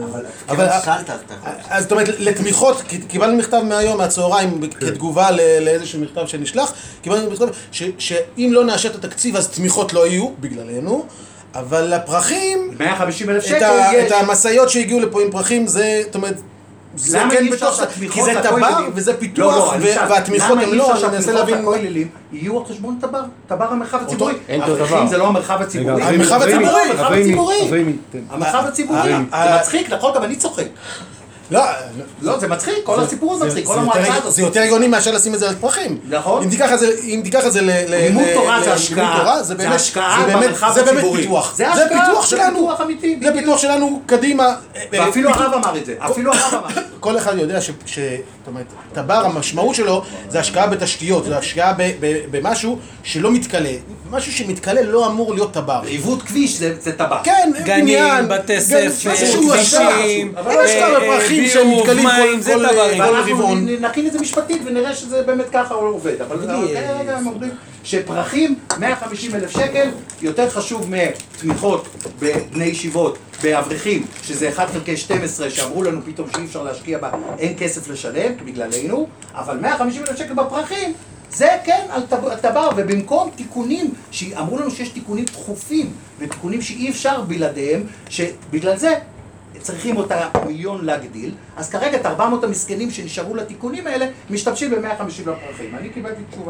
אבל שאלת, אתה יכול. אז זאת אומרת, לתמיכות, כי- קיבלנו מכתב מהיום, מהצהריים, כתגובה ל- לאיזשהו מכתב שנשלח, קיבלנו מכתב ש- שאם לא נאשר את התקציב, אז תמיכות לא יהיו, בגללנו, אבל לפרחים, מאה וחמישים אלף את שקל ה- יש. את המשאיות שהגיעו לפה עם פרחים, זה, זאת אומרת, זה למה כן אי אפשר בתוך, שהתמיכות כי זה טב"ר לכוללים- וזה לא, פיתוח, לא, אני ו- שאלתי, והתמיכות הם לא, אני מנסה להבין. למה אי אפשר שהכוללים יהיו על חשבון טב"ר, טב"ר המרחב הציבורי. אין פה אברכים טב"ר. זה לא המרחב הציבורי. רגע, המרחב אברהימי, הציבורי, המרחב אברהימי, הציבורי. אברהימי, תן. המרחב הציבורי. אה, זה מצחיק, נכון? גם אני צוחק. לא, לא, זה מצחיק, כל הסיפור הזה זה- מצחיק, זה כל יותר- המועצה הזאת. זה יותר הגיוני מאשר לשים את זה על פרחים. נכון. אם תיקח את זה, אם תיקח את זה ל... ל- לימוד ל- תורה ל- זה לימוד השקעה, תורה, זה באמת- השקעה זה באמת- במרחב זה באמת הציבורי. פיתוח. זה זה השקעה, פיתוח זה שלנו. פיתוח אמיתי, זה בדיוק. פיתוח שלנו קדימה. ואפילו פיתוח- הרב אמר את זה, אפילו הרב אמר את זה. כל אחד יודע ש... ש- זאת אומרת, טב"ר, המשמעות שלו זה השקעה בתשתיות, זה השקעה ב- ב- במשהו שלא מתכלה. משהו שמתכלה לא אמור להיות טב"ר. ריבוד כביש זה זה טב"ר. כן, גנים, בניין, בתי גן- ספר, משהו השקעה. כבישים, אין השקעה אה, בפרחים ביוב, שמתכלים מים, כל- זה כל- טב"רים. כל ואנחנו רבעון. נכין את זה משפטית ונראה שזה באמת ככה הוא עובד. אבל בדיוק. כרגע הם אומרים שפרחים, מאה וחמישים אלף שקל, יותר חשוב מתמיכות בבני ישיבות, באברכים, שזה אחד חלקי שתים עשרה, שאמרו לנו פתאום שאי אפשר להשקיע בה, אין כסף לשלם בגללנו, אבל מאה וחמישים אלף שקל בפרחים, זה כן על טב- טב"ר, ובמקום תיקונים, שאמרו לנו שיש תיקונים דחופים, ותיקונים שאי אפשר בלעדיהם, שבגלל זה צריכים אותה מיליון להגדיל, אז כרגע את ארבע מאות המסכנים שנשארו לתיקונים האלה, משתמשים ב-מאה וחמישים לפרחים. אני קיבלתי תשובה.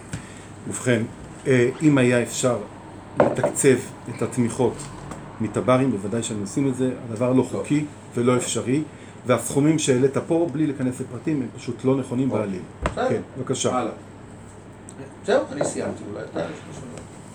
ובכן, אה, אם היה אפשר לתקצב את התמיכות מטב"רים, בוודאי שאני עושים את זה, הדבר לא חוקי ולא אפשרי, והסכומים שהעלית פה, בלי להיכנס לפרטים, הם פשוט לא נכונים בעליל. בסדר. כן, בבקשה. הלאה. זהו, אני סיימתי, אולי אתה יש משהו.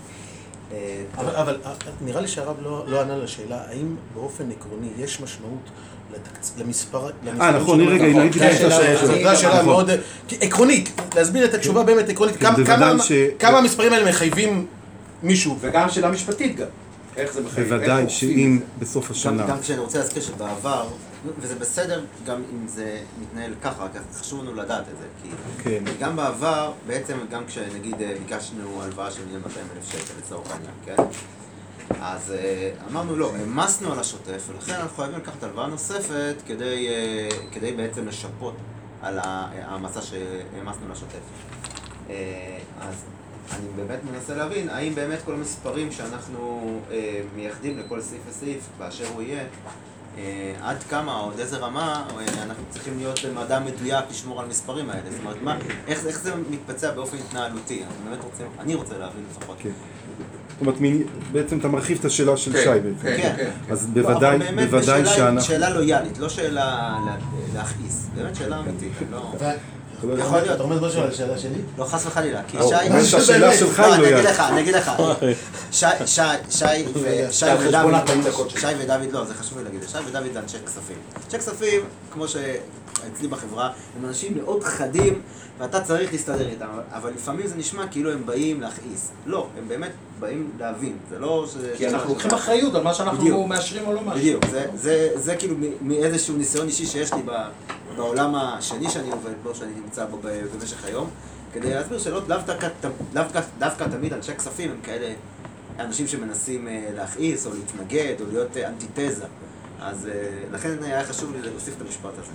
אבל, אבל נראה לי שהרב לא, לא ענה לשאלה, האם באופן עקרוני יש משמעות לתקצ... למספר... אה, נכון, רגע, הנה, הייתי זו באמצע השאלה, השאלה. זו השאלה נכון. מאוד... עקרונית, להסביר את התשובה באמת עקרונית, כן, כמה- בוודאי כמה ש- כמה המספרים האלה מחייבים מישהו. וגם שאלה משפטית גם. איך זה מחייב? איך בוודאי אוכפים שאם את זה? בסוף גם, השנה... גם כשאני רוצה להזכיר שבעבר, וזה בסדר גם אם זה מתנהל ככה, רק חשוב לנו לדעת את זה, כי כן. גם בעבר, בעצם גם כשנגיד ביקשנו הלוואה של מיליון מאתיים אלף שקל לצורך העניין, כן? אז אה, אמרנו לא, המסנו על השוטף, ולכן אנחנו חייבים לקחת הלוואה נוספת כדי, אה, כדי בעצם לשפות על ההעמסה שהעמסנו על השוטף. אה, אז אני באמת מנסה להבין, האם באמת כל המספרים שאנחנו אה, מייחדים לכל סעיף וסעיף, באשר הוא יהיה, אה, עד כמה או עד איזה רמה אה, אנחנו צריכים להיות במדע מדויק לשמור על המספרים האלה. זאת אומרת, מה, איך, איך זה מתבצע באופן התנהלותי? אני באמת רוצה, אני רוצה להבין לפחות. כן. זאת אומרת, מי- בעצם אתה מרחיב את השאלה של כן, שי בעצם. כן, כן. כן. אז לא, בוודאי, אבל באמת בוודאי בשאלה- שאנחנו... שאלה לויאלית, לא שאלה לה- להכעיס, באמת שאלה אמיתית, לא... אתה יכול להיות. אתה עומד משהו על השאלה שלי? לא חס וחלילה, כי או, שי... באמת השאלה שלך לא, היא אני לא אגיד יד. לך, אני אגיד לך. שי, שי, שי ו- שי על חשבון ארבעים ודוד, דקות שלי. שי ודוד, לא, זה חשוב לי להגיד, שי ודוד זה אנשי כספים. אנשי כספים, כמו שאצלי בחברה, הם אנשים מאוד חדים, ואתה צריך להסתדר איתם, אבל לפעמים זה נשמע כאילו הם באים להכעיס. לא, הם באמת באים להבין, זה לא... ש- כי אנחנו ש- לוקחים אחריות על מה שאנחנו בדיוק. מאשרים או לא מאשרים. בדיוק, זה, זה, זה כאילו מ- מאיזשהו ניסיון אישי שיש לי ב, בעולם השני שאני עובד בו, שאני נמצא בו במשך היום, כדי להסביר שלא דווקא, דווקא, דווקא תמיד אנשי כספים הם כאלה אנשים שמנסים להכעיס או להתנגד או להיות אנטיתזה. אז לכן היה חשוב לי להוסיף את המשפט הזה.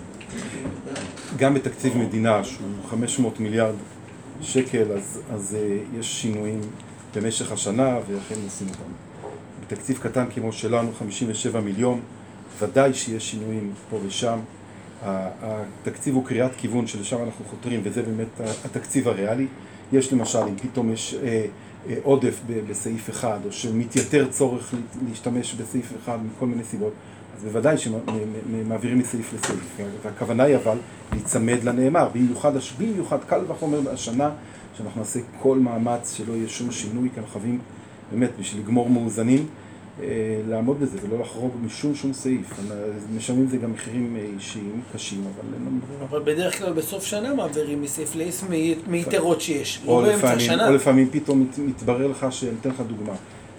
גם בתקציב מדינה שהוא חמש מאות מיליארד שקל, אז, אז יש שינויים במשך השנה ואכן עושים אותם. בתקציב קטן כמו שלנו, חמישים ושבעה מיליון, ודאי שיש שינויים פה ושם. התקציב הוא קריאת כיוון שלשם אנחנו חותרים, וזה באמת התקציב הריאלי. יש למשל, אם פתאום יש אה, אה, עודף ב- בסעיף אחד, או שמתייתר צורך להשתמש בסעיף אחד מכל מיני סיבות, אז בוודאי שמעבירים מסעיף לסעיף. והכוונה היא אבל להיצמד לנאמר, במיוחד, במיוחד קל וחומר השנה, שאנחנו נעשה כל מאמץ שלא יהיה שום שינוי, כי אנחנו חייבים באמת בשביל לגמור מאוזנים, לעמוד בזה ולא לחרוג משום שום סעיף. משלמים זה גם מחירים אישיים קשים, אבל אין לנו ברירה. אבל בדרך כלל בסוף שנה מעבירים מסעיף לעיף מיתרות שיש, או לא באמצע שנה. או לפעמים פתאום מתברר לך, שאני אתן לך דוגמה,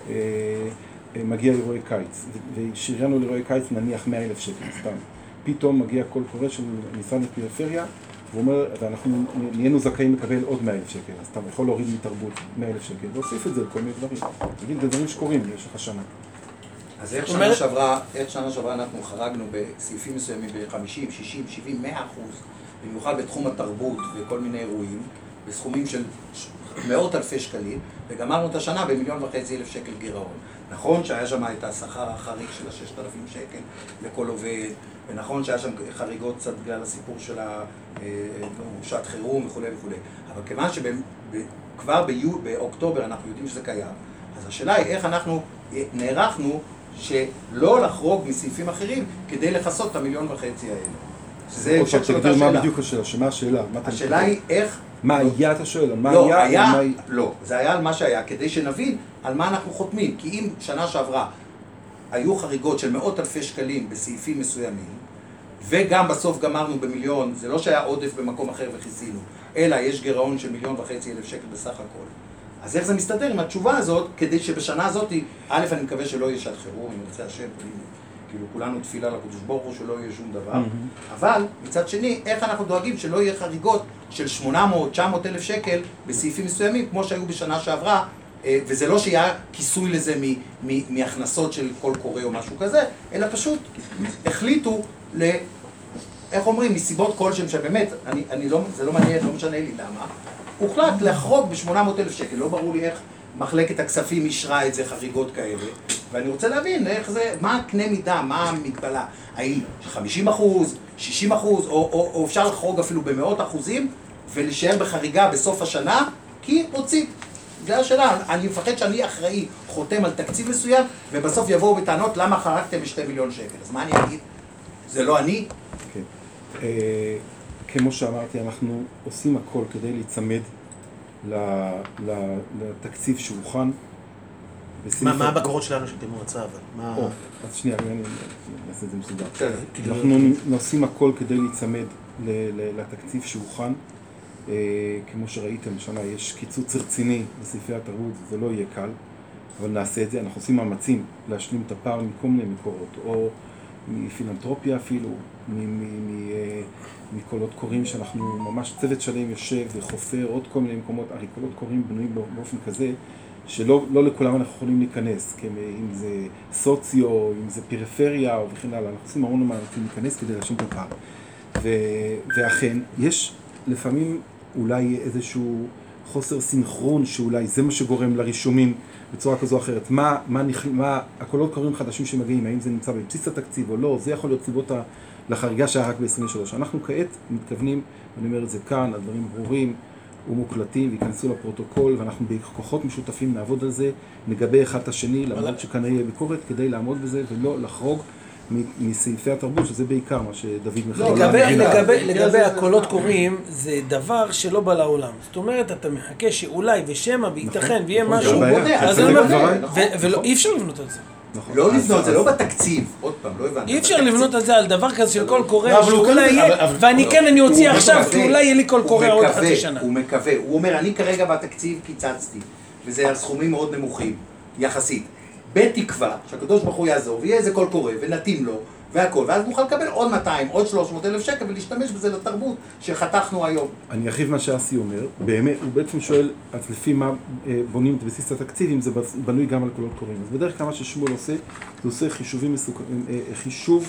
מגיע אירועי קיץ, ושריינו לאירועי קיץ נניח מאה אלף שקל, סתם. פתאום מגיע קול קורא של משרד הפריפריה, והוא אומר, ואנחנו נהיינו זכאים לקבל עוד מאה אלף שקל, אז אתה יכול להוריד מתרבות מאה אלף שקל, להוסיף את זה לכל מיני דברים. תגיד, זה דברים שקורים, יש לך שנה. אז איך שנה שעברה, איך שנה שעברה אנחנו חרגנו בסעיפים מסוימים ב-חמישים, שישים, שבעים, מאה אחוז, במיוחד בתחום התרבות וכל מיני אירועים, בסכומים של מאות אלפי שקלים, וגמרנו את השנה במיליון וחצי אלף שקל גירעון. נכון שהיה שם את השכר החריג של ה-ששת אלפים שקל לכל עובד, ונכון שהיה שם חריגות קצת בגלל הסיפור של שעת חירום וכו' וכו'. אבל כיוון שכבר באוקטובר אנחנו יודעים שזה קיים, אז השאלה היא איך אנחנו נערכנו שלא לחרוג מסעיפים אחרים כדי לחסות את המיליון וחצי האלה. שזה המשך של אותה שאלה. מה בדיוק השאלה? שמה השאלה? השאלה היא איך... מה היה את השאלה? מה לא, היה? היה... לא, זה היה על מה שהיה, כדי שנבין על מה אנחנו חותמים. כי אם שנה שעברה היו חריגות של מאות אלפי שקלים בסעיפים מסוימים, וגם בסוף גמרנו במיליון, זה לא שהיה עודף במקום אחר וכיסינו, אלא יש גירעון של מיליון וחצי אלף שקל בסך הכל. אז איך זה מסתדר עם התשובה הזאת, כדי שבשנה הזאת, א', אני מקווה שלא יהיה שעת חירום, אם ירצה השם, כאילו כולנו תפילה לקדוש ברוך הוא שלא יהיה שום דבר, אבל מצד שני, איך אנחנו דואגים שלא יהיה חריגות של שמונה מאות תשע מאות אלף שקל בסעיפים מסוימים, כמו שהיו בשנה שעברה, וזה לא שיהיה כיסוי לזה מהכנסות של קול קורא או משהו כזה, אלא פשוט החליטו ל... איך אומרים, מסיבות כלשהם שבאמת, אני, אני לא, זה לא מעניין, לא משנה לי למה, הוחלט לחרוג ב-שמונה מאות אלף שקל, לא ברור לי איך מחלקת הכספים אישרה את זה חריגות כאלה, ואני רוצה להבין איך זה, מה הקנה מידה, מה המגבלה, האם חמישים אחוז, שישים אחוז, או, או, או אפשר לחרוג אפילו במאות אחוזים, ולהישאר בחריגה בסוף השנה, כי רוצים. זה השאלה, אני מפחד שאני אחראי, חותם על תקציב מסוים, ובסוף יבואו בטענות למה חרגתם בשתי מיליון שקל. אז מה אני אגיד? זה לא אני? כן. כמו שאמרתי, אנחנו עושים הכל כדי להיצמד לתקציב שהוכן. מה הבקרות שלנו שאתם מועצה, אבל? אז שנייה, אני אעשה את זה מסודר. אנחנו עושים הכל כדי להיצמד לתקציב שהוכן. כמו שראיתם, שנה יש קיצוץ רציני בסעיפי התרבות, זה לא יהיה קל, אבל נעשה את זה. אנחנו עושים מאמצים להשלים את הפער מכל מיני מקורות, או מפילנטרופיה אפילו, מקולות קוראים שאנחנו ממש צוות שלם יושב וחופר עוד כל מיני מקומות, הרי קולות קוראים בנויים באופן כזה, שלא לא לכולם אנחנו יכולים להיכנס, אם זה סוציו, אם זה פריפריה או וכן הלאה, אנחנו עושים המון מאמצים להיכנס כדי להשלים את הפער. ואכן, יש לפעמים אולי איזשהו חוסר סינכרון שאולי זה מה שגורם לרישומים בצורה כזו או אחרת. מה, מה, מה הקולות קוראים חדשים שמגיעים, האם זה נמצא בבסיס התקציב או לא, זה יכול להיות סיבות לחריגה שהיה רק ב-עשרים ושלוש. אנחנו כעת מתכוונים, אני אומר את זה כאן, הדברים ברורים ומוקלטים וייכנסו לפרוטוקול, ואנחנו בכוחות משותפים נעבוד על זה, נגבה אחד את השני, למרות שכאן יהיה ביקורת כדי לעמוד בזה ולא לחרוג מסעיפי התרבות, שזה בעיקר מה שדוד מחכה. לגבי הקולות קוראים, זה דבר שלא בא לעולם. זאת אומרת, אתה מחכה שאולי ושמה וייתכן ויהיה משהו, אז אני אומר, ואי אפשר לבנות על זה. לא לבנות, זה לא בתקציב, עוד פעם, לא הבנתי. אי אפשר לבנות על זה על דבר כזה של קול קורא, שאולי יהיה, ואני כן, אני אוציא עכשיו, כי אולי יהיה לי קול קורא עוד חצי שנה. הוא מקווה, הוא אומר, אני כרגע בתקציב קיצצתי, וזה על סכומים מאוד נמוכים, יחסית. בתקווה שהקדוש ברוך הוא יעזור, ויהיה איזה קול קורא, ונתאים לו, והכל, ואז נוכל לקבל עוד מאתיים, עוד שלוש מאות אלף שקל ולהשתמש בזה לתרבות שחתכנו היום. אני ארחיב מה שאסי אומר, באמת, הוא בעצם שואל, אז לפי מה בונים את בסיס התקציב, אם זה בנוי גם על קולות קוראים. אז בדרך כלל מה ששמואל עושה, זה עושה חישובים מסוכנים, חישוב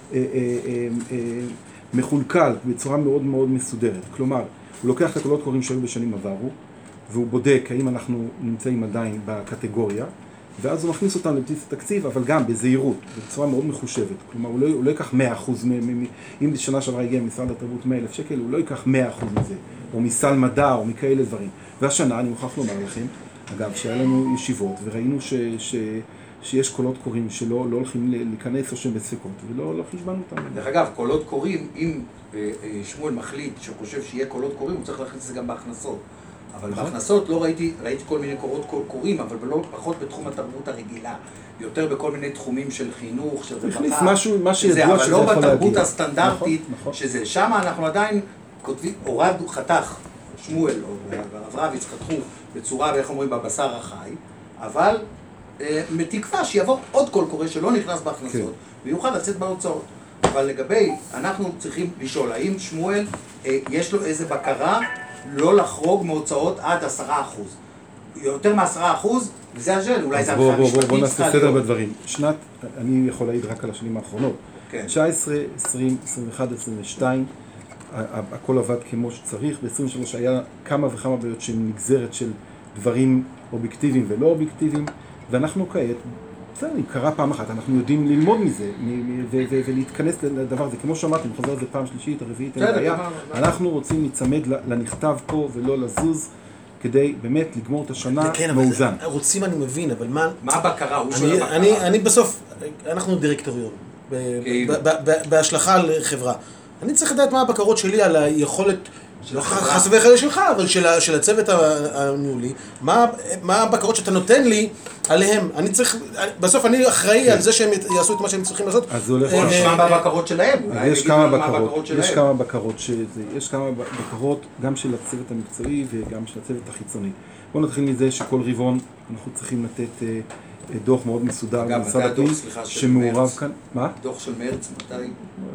מחולקל בצורה מאוד מאוד מסודרת. כלומר, הוא לוקח את הקולות קוראים שהיו בשנים עברו, והוא בודק האם אנחנו נמצאים עדיין בקטגוריה, ואז הוא מכניס אותם לבסיס התקציב, אבל גם בזהירות, בצורה מאוד מחושבת. כלומר, הוא לא, הוא לא ייקח מאה אחוז, אם בשנה שעברה הגיע משרד התרבות מאה אלף שקל, הוא לא ייקח מאה אחוז מזה, או מסל מדע, או מכאלה דברים. והשנה, אני מוכרח לומר לכם, אגב, שהיה לנו ישיבות, וראינו ש, ש, שיש קולות קוראים שלא לא הולכים להיכנס או שהם בספקות, ולא לא חשבנו אותם. דרך אגב, קולות קוראים, אם שמואל מחליט שחושב שיהיה קולות קוראים, הוא צריך להכניס את זה גם בהכנסות. אבל בהכנסות לא ראיתי, ראיתי כל מיני קולות קוראים, אבל לא פחות בתחום התרבות הרגילה. יותר בכל מיני תחומים של חינוך, של רווחה. הכניס משהו, מה שידוע שזה יכול להגיע. אבל לא בתרבות הסטנדרטית, שזה שם אנחנו עדיין כותבים, הורדנו, חתך, שמואל או אברביץ חתכו בצורה, איך אומרים, בבשר החי, אבל מתקווה שיבוא עוד קול קורא שלא נכנס בהכנסות, ויוכל לצאת בהוצאות. אבל לגבי, אנחנו צריכים לשאול, האם שמואל יש לו איזה בקרה לא לחרוג מהוצאות עד עשרה אחוז. יותר מעשרה אחוז, וזה השאל, אולי זה הלכה משפטית. בוא נעשה סדר בדברים. שנת, אני יכול להעיד רק על השנים האחרונות. תשע עשרה, עשרים, עשרים ואחת, עשרים ושתיים, הכל עבד כמו שצריך. ב-עשרים ושלוש היה כמה וכמה בעיות של נגזרת של דברים אובייקטיביים ולא אובייקטיביים, ואנחנו כעת, בסדר, אם קרה פעם אחת, אנחנו יודעים ללמוד מזה ולהתכנס לדבר הזה. כמו שאמרתי, אני חוזר את זה פעם שלישית, הרביעית, אנחנו רוצים להיצמד לנכתב פה ולא לזוז, כדי באמת לגמור את השנה מאוזן. רוצים אני מבין, אבל מה... מה הבקרה? אני בסוף, אנחנו דירקטוריון, בהשלכה על חברה. אני צריך לדעת מה הבקרות שלי על היכולת, חס וחלילה שלך, אבל של הצוות הניהולי, מה הבקרות שאתה נותן לי עליהם. אני צריך, בסוף אני אחראי על זה שהם יעשו את מה שהם צריכים לעשות. אז זה הולך... נשמע בבקרות שלהם. יש כמה בקרות, יש כמה בקרות שזה, יש כמה בקרות גם של הצוות המקצועי וגם של הצוות החיצוני. בואו נתחיל מזה שכל רבעון אנחנו צריכים לתת דוח מאוד מסודר במשרד הפנים שמעורב כאן. מה? דוח של מרץ, מתי?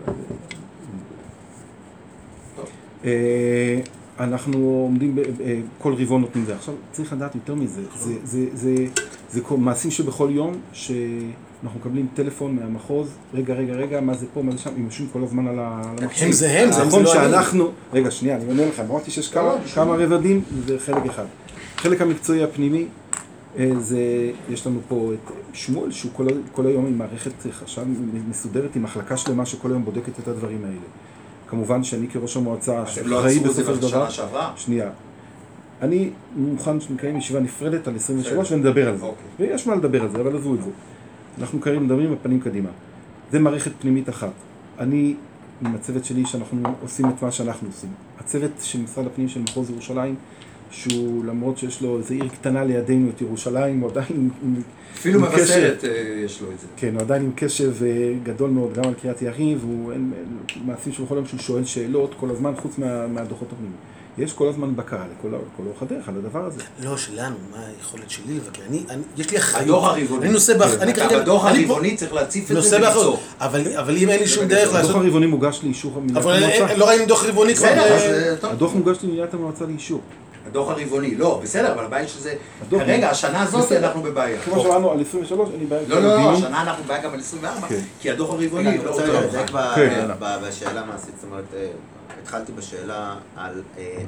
אנחנו עומדים, כל רבעון נותנים זה. עכשיו צריך לדעת יותר מזה, זה, זה, זה, זה מעשים שבכל יום שאנחנו מקבלים טלפון מהמחוז, רגע, רגע, רגע, מה זה פה, מה זה שם, הם יושבים כל הזמן על המחשב. הם זה הם, זה נכון שאנחנו, רגע, שנייה, אני עונה לך, אמרתי שיש כמה רבדים, זה חלק אחד. חלק המקצועי הפנימי, זה, יש לנו פה את שמואל, שהוא כל, כל היום עם מערכת עכשיו מסודרת, עם מחלקה שלמה שכל היום בודקת את הדברים האלה. כמובן שאני כראש המועצה שאחראי בסופו של דבר, שנייה, אני מוכן שנקיים ישיבה נפרדת על עשרים ושלוש ונדבר על זה, ויש מה לדבר על זה, אבל עזבו את זה. אנחנו כרגע מדברים בפנים קדימה. זה מערכת פנימית אחת. אני, עם הצוות שלי, שאנחנו עושים את מה שאנחנו עושים. הצוות של משרד הפנים של מחוז ירושלים, שהוא למרות שיש לו איזו עיר קטנה לידינו את ירושלים, הוא עדיין אפילו מבשרת יש לו את זה. כן, הוא עדיין עם קשב גדול מאוד גם על קריית יערים, והוא מעשים שבכל יום שהוא שואל שאלות כל הזמן, חוץ מהדוחות הפנימיים. יש כל הזמן בקרה לכל אורך הדרך על הדבר הזה. לא, שלנו, מה היכולת שלי לבקר? אני, יש לי אחריות. הדוח הרבעוני. אני נושא באחריות. הדוח הרבעוני צריך להציף את זה ולמצוא. אבל אם אין לי שום דרך לעשות... הדוח הרבעוני מוגש לאישור המליאת המועצה. אבל לא ראינו דוח רבעוני כבר. הדוח מוגש למליאת המועצה לאישור. הדוח הרבעוני, לא, בסדר, אבל הבעיה שזה... כרגע, השנה הזאת אנחנו בבעיה. כמו שאמרנו על עשרים ושלוש, אני בעיה... לא, לא, לא, השנה אנחנו בבעיה גם על עשרים וארבע, כי הדוח הרבעוני... אני רוצה לדייק בשאלה מעשית, זאת אומרת, התחלתי בשאלה על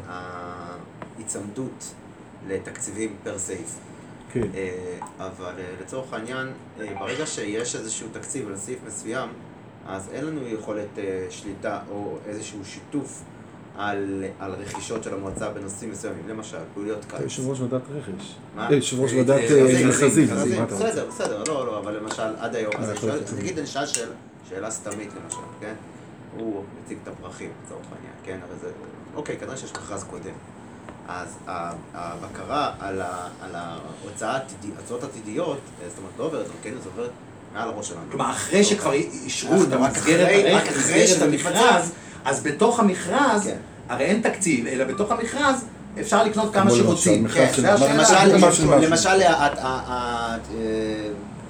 ההיצמדות לתקציבים פר סעיף. כן. אבל לצורך העניין, ברגע שיש איזשהו תקציב על סעיף מסוים, אז אין לנו יכולת שליטה או איזשהו שיתוף על, על רכישות של המועצה בנושאים מסוימים, למשל, פעילויות קיץ. יושב ראש ועדת רכש. מה? יושב ראש ועדת מכרזים. בסדר, בסדר, לא, לא, אבל למשל, עד היום, אז נגיד אני שאל שאלה סתמית למשל, כן? הוא מציג את הפרחים, לצורך העניין, כן? הרי זה, אוקיי, כנראה שיש מכרז קודם. אז הבקרה על ההוצאות עתידיות, זאת אומרת, לא עוברת, כן, זה עוברת מעל הראש שלנו. כלומר, אחרי שכבר אישרו את המסגרת המכרז, אז בתוך המכרז, הרי אין תקציב, אלא בתוך המכרז אפשר לקנות כמה שרוצים. למשל,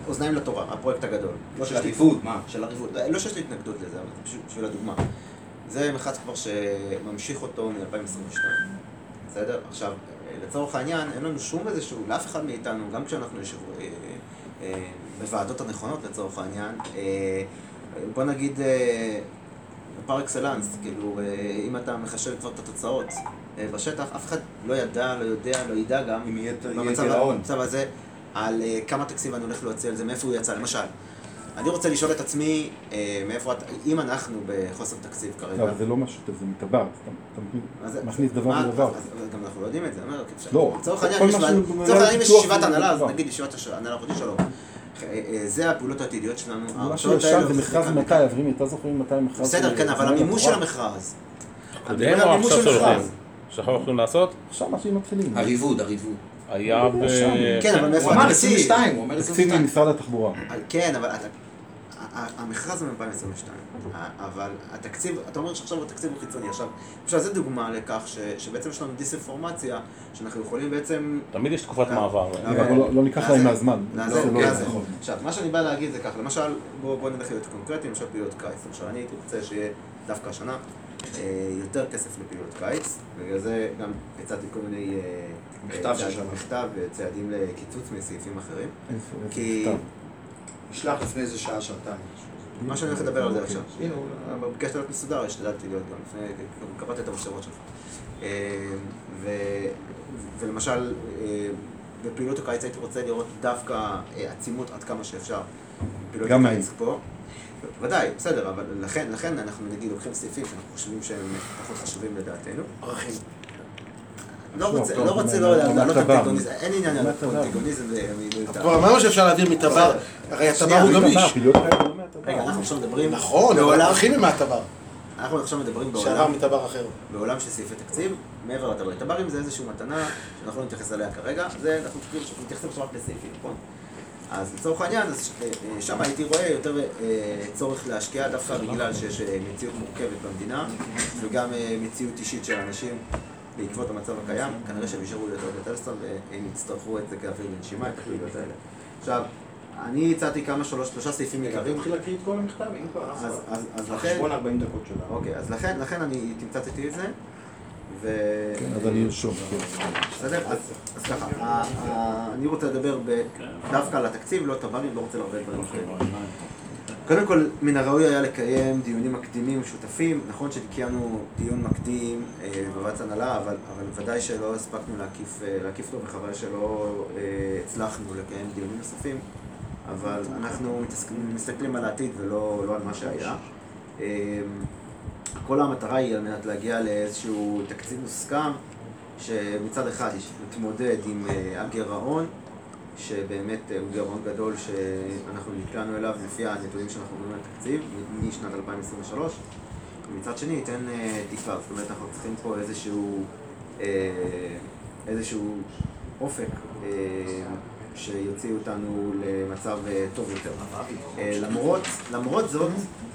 אוזניים לתורה, הפרויקט הגדול. לא של עריבות, מה? של עריבות. לא שיש לי התנגדות לזה, אבל פשוט בשביל הדוגמה. זה מחץ כבר שממשיך אותו מ-אלפיים עשרים ושתיים. בסדר? עכשיו, לצורך העניין, אין לנו שום איזשהו, לאף אחד מאיתנו, גם כשאנחנו יושב בוועדות הנכונות לצורך העניין, בוא נגיד פר אקסלנס, כאילו, אם אתה מחשב כבר את התוצאות בשטח, אף אחד לא ידע, לא יודע, לא ידע גם אם יהיה גירעון. במצב הזה, על כמה תקציב אני הולך להוציא על זה, מאיפה הוא יצא, למשל. אני רוצה לשאול את עצמי, מאיפה, אם אנחנו בחוסר תקציב כרגע... אבל זה לא משהו, זה מטבע, אתה מכניס דבר לדבר. גם אנחנו לא יודעים את זה, אני אומר, לא, לצורך העניין יש ישיבת הנהלה, אז נגיד ישיבת הנהלה חודשית שלום. זה הפעולות העתידיות שלנו. מה שישר זה מכרז מתי, עברים, אתה זוכרים מתי מכרז... בסדר, כן, אבל המימוש של המכרז. קודם או עכשיו שהולכים? שעכשיו הולכים לעשות? עכשיו מה שהם מתחילים. הריבוד, הריבוד. היה ב... כן, אבל מאיפה... הוא אמר עשרים ושתיים, הוא אומר עשרים ושתיים. תקציב ממשרד התחבורה. כן, אבל המכרז הוא מ-אלפיים עשרים ושתיים, אבל התקציב, אתה אומר שעכשיו התקציב הוא חיצוני. עכשיו, עכשיו זו דוגמה לכך שבעצם יש לנו דיסאינפורמציה, שאנחנו יכולים בעצם... תמיד יש תקופת מעבר. אבל לא ניקח להם מהזמן. עכשיו, מה שאני בא להגיד זה כך, למשל, בואו נלך להיות קונקרטיים, למשל פעילות קיץ. למשל, אני הייתי רוצה שיהיה דווקא השנה יותר כסף לפעילות קיץ, בגלל זה גם הצעתי כל מיני מכתב וצעדים לקיצוץ מסעיפים אחרים. כי... נשלח לפני איזה שעה, שעתיים. מה שאני הולך לדבר על זה עכשיו. הנה, הוא ביקשת להיות מסודר, השתדלתי להיות גם לפני, קבעתי את המחשבות שלך. ולמשל, בפעילות הקיץ הייתי רוצה לראות דווקא עצימות עד כמה שאפשר. פעילות הקיץ פה. ודאי, בסדר, אבל לכן, לכן אנחנו נגיד לוקחים סעיפים שאנחנו חושבים שהם פחות חשובים לדעתנו. ערכים. לא רוצה, לא רוצה לא לעלות אנטגוניזם, אין עניין לעלות אנטגוניזם ומיותר. כבר אמרנו שאפשר להעביר מטבר, הרי הטבר הוא גמיש. רגע, אנחנו עכשיו מדברים... נכון, אבל ערכים הם מהטבר. אנחנו עכשיו מדברים בעולם... שעבר מטבר אחר. בעולם של סעיפי תקציב, מעבר לטברים. טברים זה איזושהי מתנה שאנחנו לא נתייחס עליה כרגע, זה אנחנו מתייחסים עכשיו רק לסעיפים, נכון? אז לצורך העניין, שם הייתי רואה יותר צורך להשקיע דווקא בגלל שיש מציאות מורכבת במדינה וגם מציאות אישית של אנשים בעקבות המצב הקיים, כנראה שהם יישארו יותר בטלסטון והם יצטרכו את זה כאוויר לנשימה, את הפעילויות האלה. עכשיו, אני הצעתי כמה שלושה סעיפים עיקריים. תתחיל להקריא את כל המכתב, אם כבר. אז לכן... חשבון ארבעים דקות שלה. אוקיי, אז לכן אני תמצאתי את זה. כן, אז אני ארשום. בסדר? אז ככה, אני רוצה לדבר דווקא על התקציב, לא טב"רים, לא רוצה להרבה דברים אחרים. קודם כל, מן הראוי היה לקיים דיונים מקדימים ושותפים. נכון שקיימנו דיון מקדים בוועדת הנהלה, אבל ודאי שלא הספקנו להקיף לו, וחבל שלא הצלחנו לקיים דיונים נוספים. אבל אנחנו מסתכלים על העתיד ולא על מה שהיה. כל המטרה היא על מנת להגיע לאיזשהו תקציב מוסכם שמצד אחד מתמודד עם הגירעון, שבאמת הוא גירעון גדול שאנחנו נקלענו אליו לפי הנתונים שאנחנו רואים על תקציב משנת אלפיים עשרים ושלוש, ומצד שני ייתן תקווה. זאת אומרת, אנחנו צריכים פה איזשהו, איזשהו אופק שיוציא אותנו למצב טוב יותר. למרות, למרות זאת,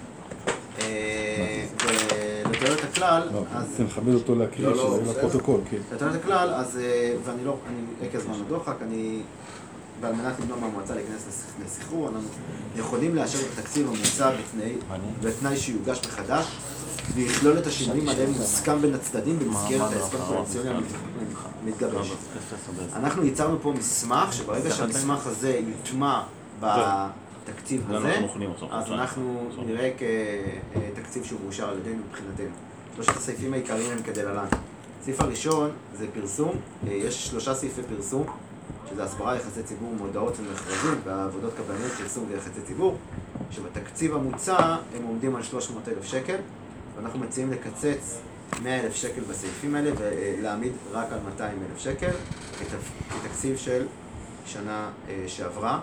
ולתיאוריות הכלל, אז... זה מכבד אותו להקריא לפרוטוקול, כן. לתיאוריות הכלל, אז, ואני לא, אני עקב זמן הדוחק, אני, ועל מנת למנוע מהמועצה להיכנס לסחרור, אנחנו יכולים לאשר את התקציב המוצע בתנאי שיוגש מחדש, ויכלול את השינויים עליהם מוסכם בין הצדדים במסגרת ההסכם הקואליציוני המתגבש. אנחנו ייצרנו פה מסמך, שברגע שהמסמך הזה יוטמע בתקציב הזה, אז אנחנו נראה כתקציב שהוא מאושר על ידינו מבחינתנו. שלושת הסעיפים העיקריים הם כדלהלן. הסעיף הראשון זה פרסום, יש שלושה סעיפי פרסום, שזה הסברה, יחסי ציבור, מודעות ומכרזים, ועבודות קבלניות, פרסום ויחסי ציבור, שבתקציב המוצע הם עומדים על שלוש מאות אלף שקל, ואנחנו מציעים לקצץ מאה אלף שקל בסעיפים האלה ולהעמיד רק על מאתיים אלף שקל כתקציב של שנה שעברה.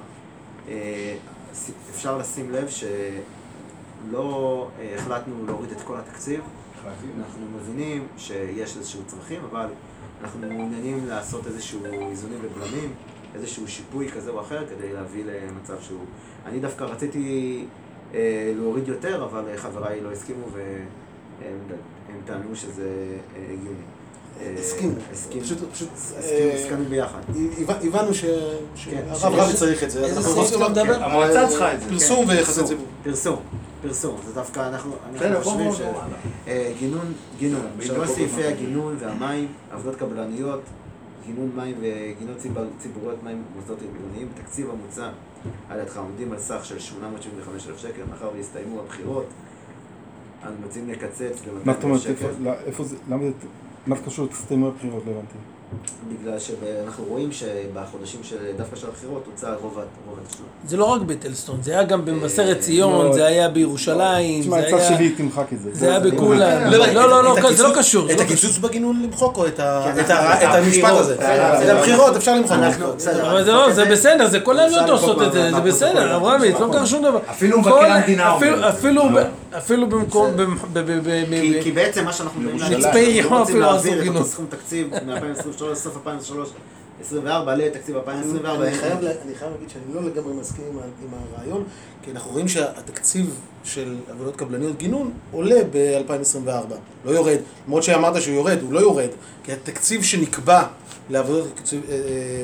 אפשר לשים לב שלא החלטנו להוריד את כל התקציב, אנחנו מבינים שיש איזשהו צרכים, אבל אנחנו מעוניינים לעשות איזשהו איזונים ובלמים, איזשהו שיפוי כזה או אחר כדי להביא למצב שהוא... אני דווקא רציתי להוריד יותר, אבל חבריי לא הסכימו והם טענו שזה הגיוני. הסכימו. הסכימו. פשוט, פשוט... הסכימו ביחד. הבנו שהרב רבי צריך את זה. איזה סעיף אתה מדבר? המועצה צריכה את זה. פרסום ויחסי ציבור. פרסום. פרסום. זה דווקא אנחנו בסדר, חושבים בוא, ש... בוא, גינון, גינון. בוא, שלוש בוא, סעיפי בוא. הגינון והמים, עבודות קבלניות, גינון מים וגינון ציבוריות מים במוסדות עירוניים, תקציב המוצע על ידך עומדים על סך של שמונה מאות שבעים וחמישה אלף שקל, מאחר והסתיימו הבחירות, אנו מציעים לקצץ מה זאת ל-מאתיים אלף אומרת, שקל. איפה- לא, איפה זה, למה זה, מה זה קשור להסתיימו הבחירות, לא הבנתי. בגלל שאנחנו רואים שבחודשים של דווקא של הבחירות הוצא רוב רוב התשלום. זה לא רק בטלסטון, זה היה גם במבשרת אה, ציון, לא, זה היה בירושלים, תשמע, זה הצד היה... שלי תמחק את זה. זה היה זה- בכולם. לא, לא, לא, לא, את זה לא הקיצוץ- קשור. זה את לא הקיצוץ קשור. בגינון למחוק או את ה- כן, את ה- את המשפט הבחירות, הזה? בסדר, את הבחירות אפשר למחוק. אנחנו, בסדר. אבל זה לא, זה בסדר, זה כל העיריות עושות את זה, זה בסדר, אברהמי, זה לא קרה שום דבר. אפילו מבקר כל- המדינה אומר אפילו- את זה. אפילו ב- אפילו במקום... במ- ב- ב- ב- ב- כי, כי בעצם מה שאנחנו מדברים מצפה אנחנו יריחו רוצים אפילו להעביר עשו את גינון. אותו סכום תקציב מ-אלפיים עשרים ושלוש לסוף אלפיים עשרים וארבע לתקציב אלפיים עשרים וארבע. אני חייב לה- אני חייב להגיד שאני לא לגמרי מסכים עם ה- עם הרעיון, כי אנחנו רואים שהתקציב של עבודות קבלניות גינון עולה ב-אלפיים עשרים וארבע, לא יורד. למרות שאמרת שהוא יורד, הוא לא יורד, כי התקציב שנקבע לעבודות קצ- אה, אה,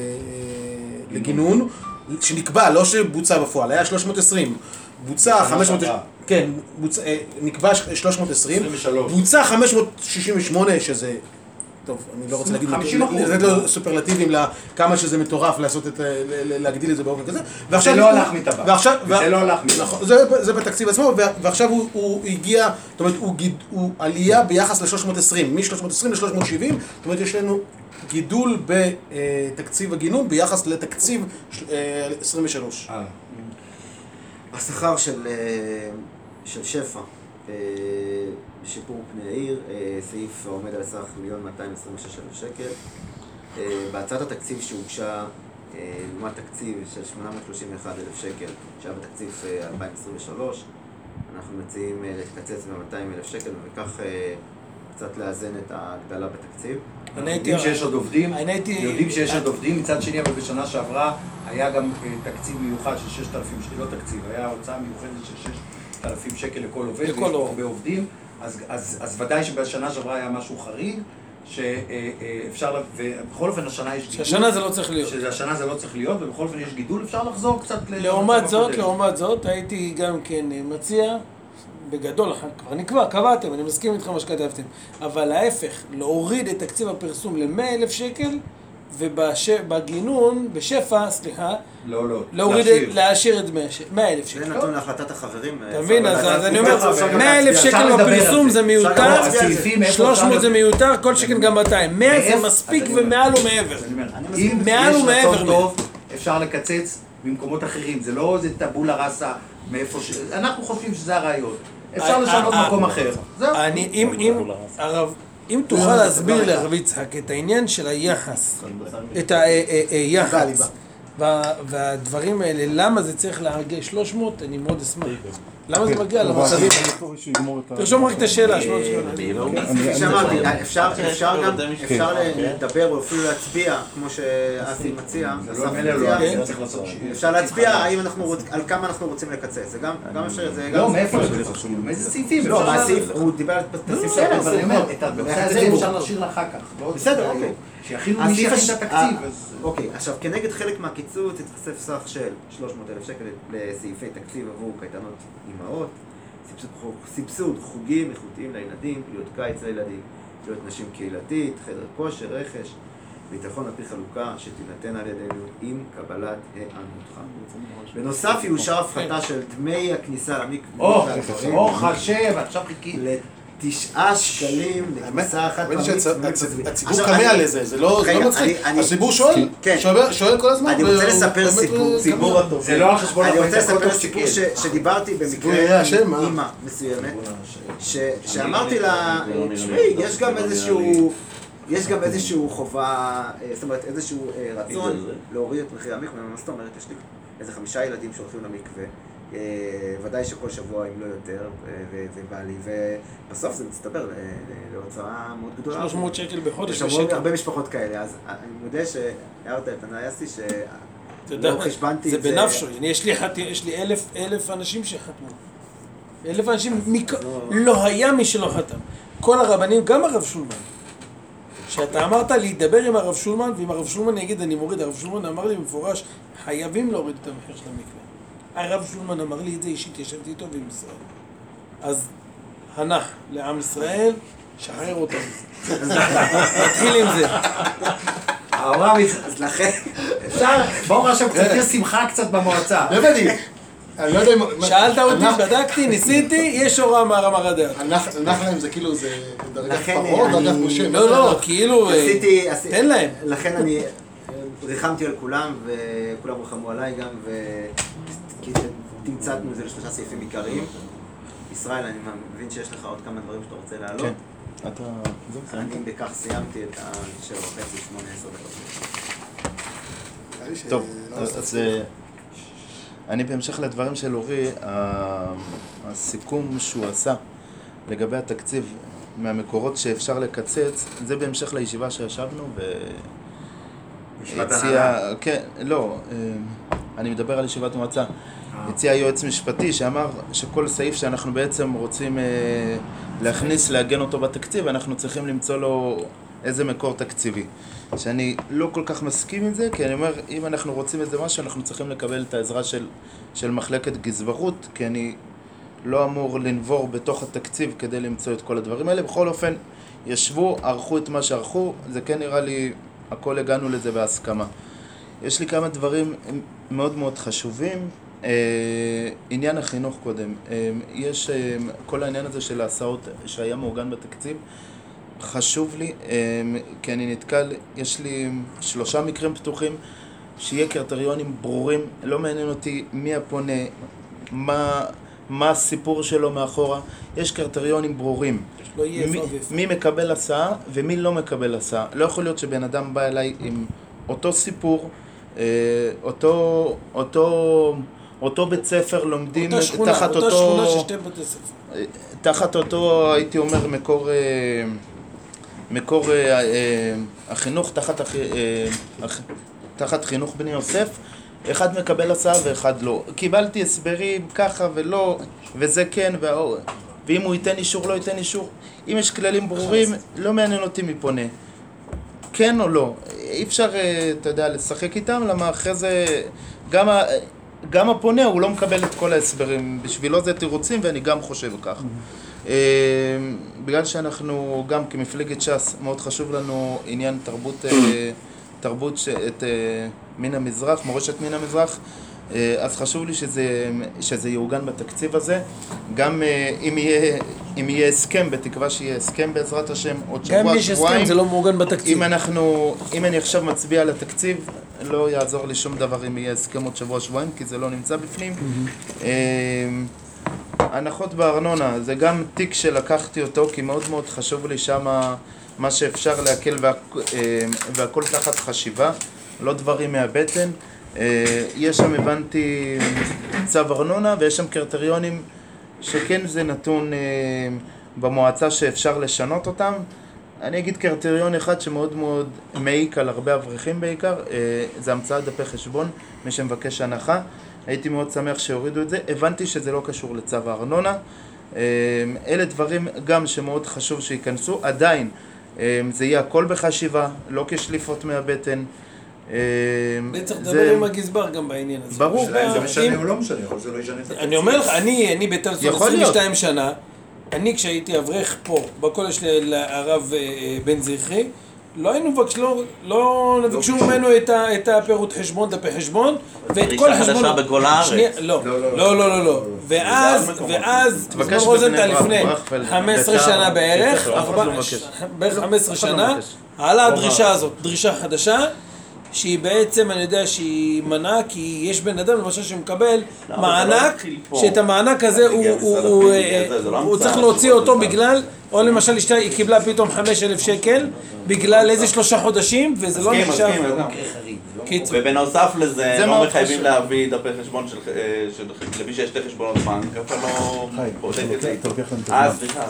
אה, לגינון, שנקבע, לא שבוצע בפועל, היה שלוש מאות ועשרים, בוצע חמש מאות... כן, בוצע, אה, נקבע שלוש מאות ועשרים, עשרים ושלוש. בוצע חמש מאות שישים ושמונה, שזה... טוב, אני לא רוצה להגיד, חמישים אחוז. לתת לו סופרלטיבים לכמה שזה מטורף לעשות את, ל- ל- להגדיל את זה באופן כזה. ועכשיו לא הוא- הלך מטבע. ועכשיו, וזה לא הלך מטבע. נכון, זה, זה בתקציב עצמו, ו- ועכשיו הוא, הוא הגיע, זאת אומרת, הוא, גיד, הוא עלייה ביחס ל-שלוש מאות ועשרים, מ-שלוש מאות ועשרים ל-שלוש מאות שבעים, זאת אומרת, יש לנו גידול בתקציב הגינון ביחס לתקציב אה, עשרים ושלוש. אה. השכר של, אה, של שפע אה, בשיפור פני העיר, אה, סעיף עומד על סך מיליון מאתיים עשרים ושש אלף שקל. אה, בהצעת התקציב שהוגשה, אה, לעומת תקציב של שמונה מאות שלושים ואחד אלף שקל, שהיה בתקציב אה, אלפיים עשרים ושלוש, אנחנו מציעים אה, לקצץ ב-מאתיים אלף שקל וכך אה, קצת לאזן את ההגדלה בתקציב. אני הייתי... יודעים שיש עוד עובדים, אני הייתי... יודעים שיש עוד עובדים, מצד שני, אבל בשנה שעברה היה גם אה, תקציב מיוחד של ששת אלפים שקל, לא תקציב, היה הוצאה מיוחדת של ששת אלפים שקל לכל עובד, ויש פה הרבה עובדים, אז, אז, אז ודאי שבשנה שעברה היה משהו חריג, שאפשר, ובכל אופן השנה יש גידול. שהשנה זה לא צריך להיות. שהשנה זה לא צריך להיות, ובכל אופן יש גידול, אפשר לחזור קצת ל... לעומת זאת, לעומת זאת, הייתי גם כן מציע, בגדול, כבר נקבע, קבעתם, אני מסכים איתך מה שכתבתם, אבל ההפך, להוריד את תקציב הפרסום ל-מאה אלף שקל, ובגינון, בשפע, סליחה, לא, לא, להוריד, להשאיר. להשאיר את מאה אלף זה שקל. נתון להחלטת החברים. אתה מבין, אז אז אני אומר, אפשר גם מאה אלף להצביע, אפשר שקל לדבר על בפרסום זה. זה אפשר גם מיותר, הסעיפים, איפה שלוש מאות אפשר זה מיותר, כל שכן גם מאתיים. מאה זה מאיפה? מספיק אז אני אומר. ומעל ומעבר. אני אומר, מסכים. אם מעל יש ומעבר רצון מזה. טוב, אפשר לקצץ במקומות אחרים, זה לא איזה טבולה ראסה מאיפה ש... אנחנו חושבים שזה הרעיון. אפשר אה, לשנות אה, מקום אחר. זהו. אני, אם, אם, הרב, אם תוכל להסביר לרב יצחק את העניין של היחס, את היחס, והדברים האלה, למה זה צריך להגיע שלוש מאות, אני מאוד אשמח. למה זה מגיע למצבים? תרשום רק את השאלה. כפי שאמרתי, אפשר אפשר גם, אפשר לדבר או אפילו להצביע, כמו שאסי מציע, זה לא אסף מילא, מציע. לא צריך לעשות שיהיה. אפשר להצביע האם אנחנו רוצים, על כמה אנחנו רוצים לקצץ, זה גם גם אפשר, זה גם... לא, מאיפה? מאיזה סעיפים? לא, אפשר מהסעיף, לדבר. הוא דיבר על הסעיף של בסדר, אבל אני אומר, הפרסום. את הנושא הזה אפשר להשאיר לאחר כך. לא בסדר, היום. אוקיי. שיכינו מי הסעיף שיכין את הש- התקציב. אה, אז- אוקיי, עכשיו כנגד חלק מהקיצוץ התווסף סך של שלוש מאות אלף שקל לסעיפי תקציב עבור קייטנות אימהות, סבסוד חוג- סבסוד חוגים איכותיים לילדים, פעילות קיץ לילדים, פעילות נשים קהילתית, חדר כושר, רכש, ביטחון על פי חלוקה שתינתן על ידינו עם קבלת היענותך. בנוסף יאושר הפחתה של דמי הכניסה למקווה או, והגברים או חשב, עכשיו חיכי. לתשעה שקלים לכניסה אחת האמת פעמית. שהציבור עכשיו, קמה אני- על זה, זה לא זה רגע, לא מצחיק. אני- אני- הציבור שואל, כן. שואל- שואל כל הזמן. אני והוא רוצה לספר באמת, סיפור, אה, סיפור קמה. הטוב. זה לא על חשבון אני רוצה הפרק, הכל לספר טוב סיפור שכן. ש- שדיברתי סיפור במקרה יראה עם השם, אה? אימא מסוימת, ש- שאמרתי לה, תשמעי, יש גם איזשהו, יש גם איזשהו חובה, אה, זאת אומרת איזשהו אה, רצון להוריד את מחיר המקווה, מה זאת אומרת, יש לי איזה חמישה ילדים שהולכים למקווה, אה, ודאי שכל שבוע אם לא יותר, אה, ו- ובא לי, ובסוף זה מצטבר ל- ל- להוצאה מאוד גדולה. שלוש מאות שקל בחודש יש הרבה- בשקל. הרבה משפחות כאלה, אז אני מודה שהערת את הנאייסי ש... אתה יודע, לא חשבנתי זה את זה. בנפשו, אני- יש לי חת- יש לי אלף, אלף אנשים שחתמו. אלף אנשים, מק- לא היה מי שלא חתם. כל הרבנים, גם הרב שולמן, שאתה אמרת להידבר עם הרב שולמן, ועם הרב שולמן יגיד אני מוריד, הרב שולמן אמר לי במפורש, חייבים להוריד את המחיר של המקווה. הרב שולמן אמר לי את זה אישית, ישבתי איתו ועם ישראל. אז הנח לעם ישראל, שחרר אותו. נתחיל עם זה. אברהם, אז לכן, אפשר, בואו עכשיו קצת תהיה שמחה קצת במועצה. באמת, אני לא יודע אם... שאלת אותי, בדקתי, ניסיתי, יש הוראה מהרמ"א הדעת. הנח להם זה כאילו, זה דרגת לכן פרעה, אני- דרגת משה. לא, לא, כאילו, עשיתי, תן להם. לכן אני ריחמתי על כולם, וכולם רחמו עליי גם, ותמצתנו את זה לשלושה סעיפים עיקריים. ישראל, אני מבין שיש לך עוד כמה דברים שאתה רוצה להעלות. כן. אתה... אני בכך סיימתי את השבע וחצי, שמונה, עשר דקות. טוב, אז אה, אני בהמשך לדברים של אורי, ה- הסיכום שהוא עשה לגבי התקציב מהמקורות שאפשר לקצץ, זה בהמשך לישיבה שישבנו ו... ישיבת הציע, הנהלה. כן, לא, אה, אני מדבר על ישיבת מועצה. הציע יועץ משפטי שאמר שכל סעיף שאנחנו בעצם רוצים אה, להכניס, לעגן אותו בתקציב, אנחנו צריכים למצוא לו איזה מקור תקציבי. שאני לא כל כך מסכים עם זה, כי אני אומר, אם אנחנו רוצים איזה משהו, אנחנו צריכים לקבל את העזרה של, של מחלקת גזברות, כי אני לא אמור לנבור בתוך התקציב כדי למצוא את כל הדברים האלה. בכל אופן, ישבו, ערכו את מה שערכו, זה כן נראה לי, הכל הגענו לזה בהסכמה. יש לי כמה דברים מאוד מאוד חשובים. Uh, עניין החינוך קודם, uh, יש uh, כל העניין הזה של ההסעות שהיה מעוגן בתקציב, חשוב לי, uh, כי אני נתקל, יש לי שלושה מקרים פתוחים, שיהיה קריטריונים ברורים, לא מעניין אותי מי הפונה, מה, מה הסיפור שלו מאחורה, יש קריטריונים ברורים, לא יהיה מי, איפה ואיפה. מי מקבל הסעה ומי לא מקבל הסעה. לא יכול להיות שבן אדם בא אליי עם אותו סיפור, uh, אותו, אותו אותו בית ספר לומדים אותה שכונה, תחת אותה אותו, שכונה של שתי בתי ספר. תחת אותו, הייתי אומר, מקור, מקור החינוך, תחת, תחת חינוך בני יוסף, אחד מקבל הסעה ואחד לא. קיבלתי הסברים ככה ולא, וזה כן, וה... ואם הוא ייתן אישור, לא ייתן אישור. אם יש כללים ברורים, לא מעניין אותי מי פונה. כן או לא. אי אפשר, אתה יודע, לשחק איתם, למה אחרי זה גם ה... גם הפונה הוא לא מקבל את כל ההסברים, בשבילו זה תירוצים ואני גם חושב כך. בגלל שאנחנו גם כמפלגת ש"ס מאוד חשוב לנו עניין תרבות, תרבות את מן המזרח, מורשת מן המזרח, אז חשוב לי שזה, שזה יעוגן בתקציב הזה. גם אם יהיה, אם יהיה הסכם, בתקווה שיהיה הסכם בעזרת השם עוד שבוע, גם יש הסכם, זה לא מעוגן בתקציב. אם אנחנו, אם אני עכשיו מצביע על התקציב, לא יעזור לי שום דבר אם יהיה הסכם עוד שבוע, שבועיים, כי זה לא נמצא בפנים. הנחות בארנונה, זה גם תיק שלקחתי אותו, כי מאוד מאוד חשוב לי שם מה שאפשר להקל והכל תחת חשיבה, לא דברים מהבטן. יש שם, הבנתי, צו ארנונה, ויש שם קריטריונים שכן זה נתון במועצה שאפשר לשנות אותם. אני אגיד קריטריון אחד שמאוד מאוד מעיק על הרבה אברכים בעיקר, זה המצאת דפי חשבון, מי שמבקש הנחה. הייתי מאוד שמח שהורידו את זה, הבנתי שזה לא קשור לצו הארנונה. אלה דברים גם שמאוד חשוב שיכנסו, עדיין זה יהיה הכל בחשיבה, לא כשליפות מהבטן. צריך לדבר עם הגזבר גם בעניין הזה. ברור. זה משנה או לא משנה, יכול זה לא ישנה את התקציב. אני אומר לך, אני, אני בטלפון עשרים ושתיים שנה, אני כשהייתי אברך פה, בקולג' של הרב בן זכרי, לא היינו מבקש, לא, לא נבקשו ממנו את, ה, את הפירוט חשבון, דפי חשבון, ואת כל חשבון... חשבון... בכל הארץ. לא, לא, לא, לא, לא. ואז, ואז, בזמן רוזנטל לפני חמש עשרה שנה בערך, בערך חמש עשרה שנה, עלה הדרישה הזאת, דרישה חדשה, שהיא בעצם, אני יודע שהיא מנעה, כי יש בן אדם למשל שמקבל מענק, שאת המענק הזה הוא צריך להוציא אותו בגלל, או למשל אשתה היא קיבלה פתאום חמישה אלף שקל, בגלל איזה שלושה חודשים, וזה לא נחשב. ובנוסף לזה, לא מחייבים להביא דפי חשבון של למי שיש שתי חשבונות בנק, אף אחד לא בודק את זה. אה, סליחה.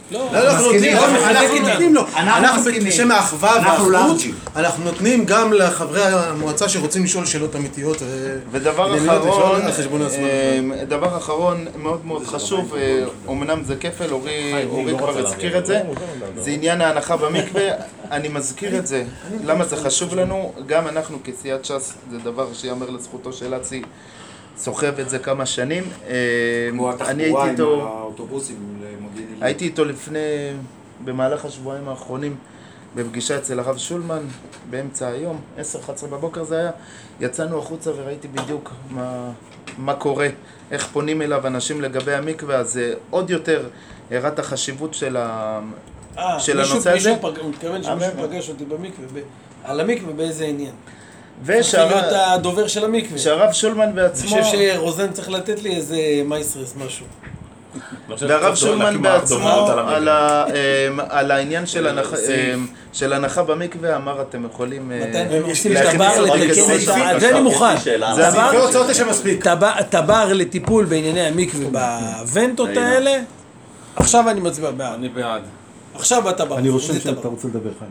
לא, לא, אנחנו נותנים, אנחנו נותנים לו. אנחנו מסכימים. בשם האחווה אנחנו והאחדות, לארג'ים. אנחנו נותנים גם לחברי המועצה שרוצים לשאול שאלות אמיתיות. ודבר ענייניות, אחרון, לשאול על חשבון עצמם. אה, דבר אחרון מאוד מאוד חשוב, אה, אומנם זה כפל, אורי אורי כבר הזכיר את זה, זה עניין ההנחה במקווה, אני מזכיר את זה, למה זה חשוב לנו, גם אנחנו כסיעת ש"ס, זה דבר שיאמר לזכותו של אצי, סוחב את זה כמה שנים, אה, כמו אני הייתי התחבורה עם איתו, האוטובוסים למודיעין עילית. הייתי איתו לפני, במהלך השבועיים האחרונים, בפגישה אצל הרב שולמן, באמצע היום, עשר אחת עשרה בבוקר זה היה, יצאנו החוצה וראיתי בדיוק מה, מה קורה, איך פונים אליו אנשים לגבי המקווה, אז זה עוד יותר הראה את החשיבות של, ה... אה, של מישהו, הנושא הזה. מישהו פג... הוא מתכוון שמישהו פגש אותי במקווה, ב... על המקווה באיזה עניין. ושהרב להיות הדובר של המקווה. שהרב שולמן בעצמו, אני חושב שרוזן צריך לתת לי איזה מייסרס משהו. והרב שולמן בעצמו על, ה... על העניין של, הנח... של הנחה במקווה אמר אתם יכולים עושים טבר לתקן, על זה אני מוכן. זה לפי הוצאות יש מספיק. טבר לטיפול בענייני המקווה בוונטות האלה, עכשיו אני מצביע בעד. אני בעד. עכשיו בטבר. אני רושם שאתה רוצה לדבר, חיים.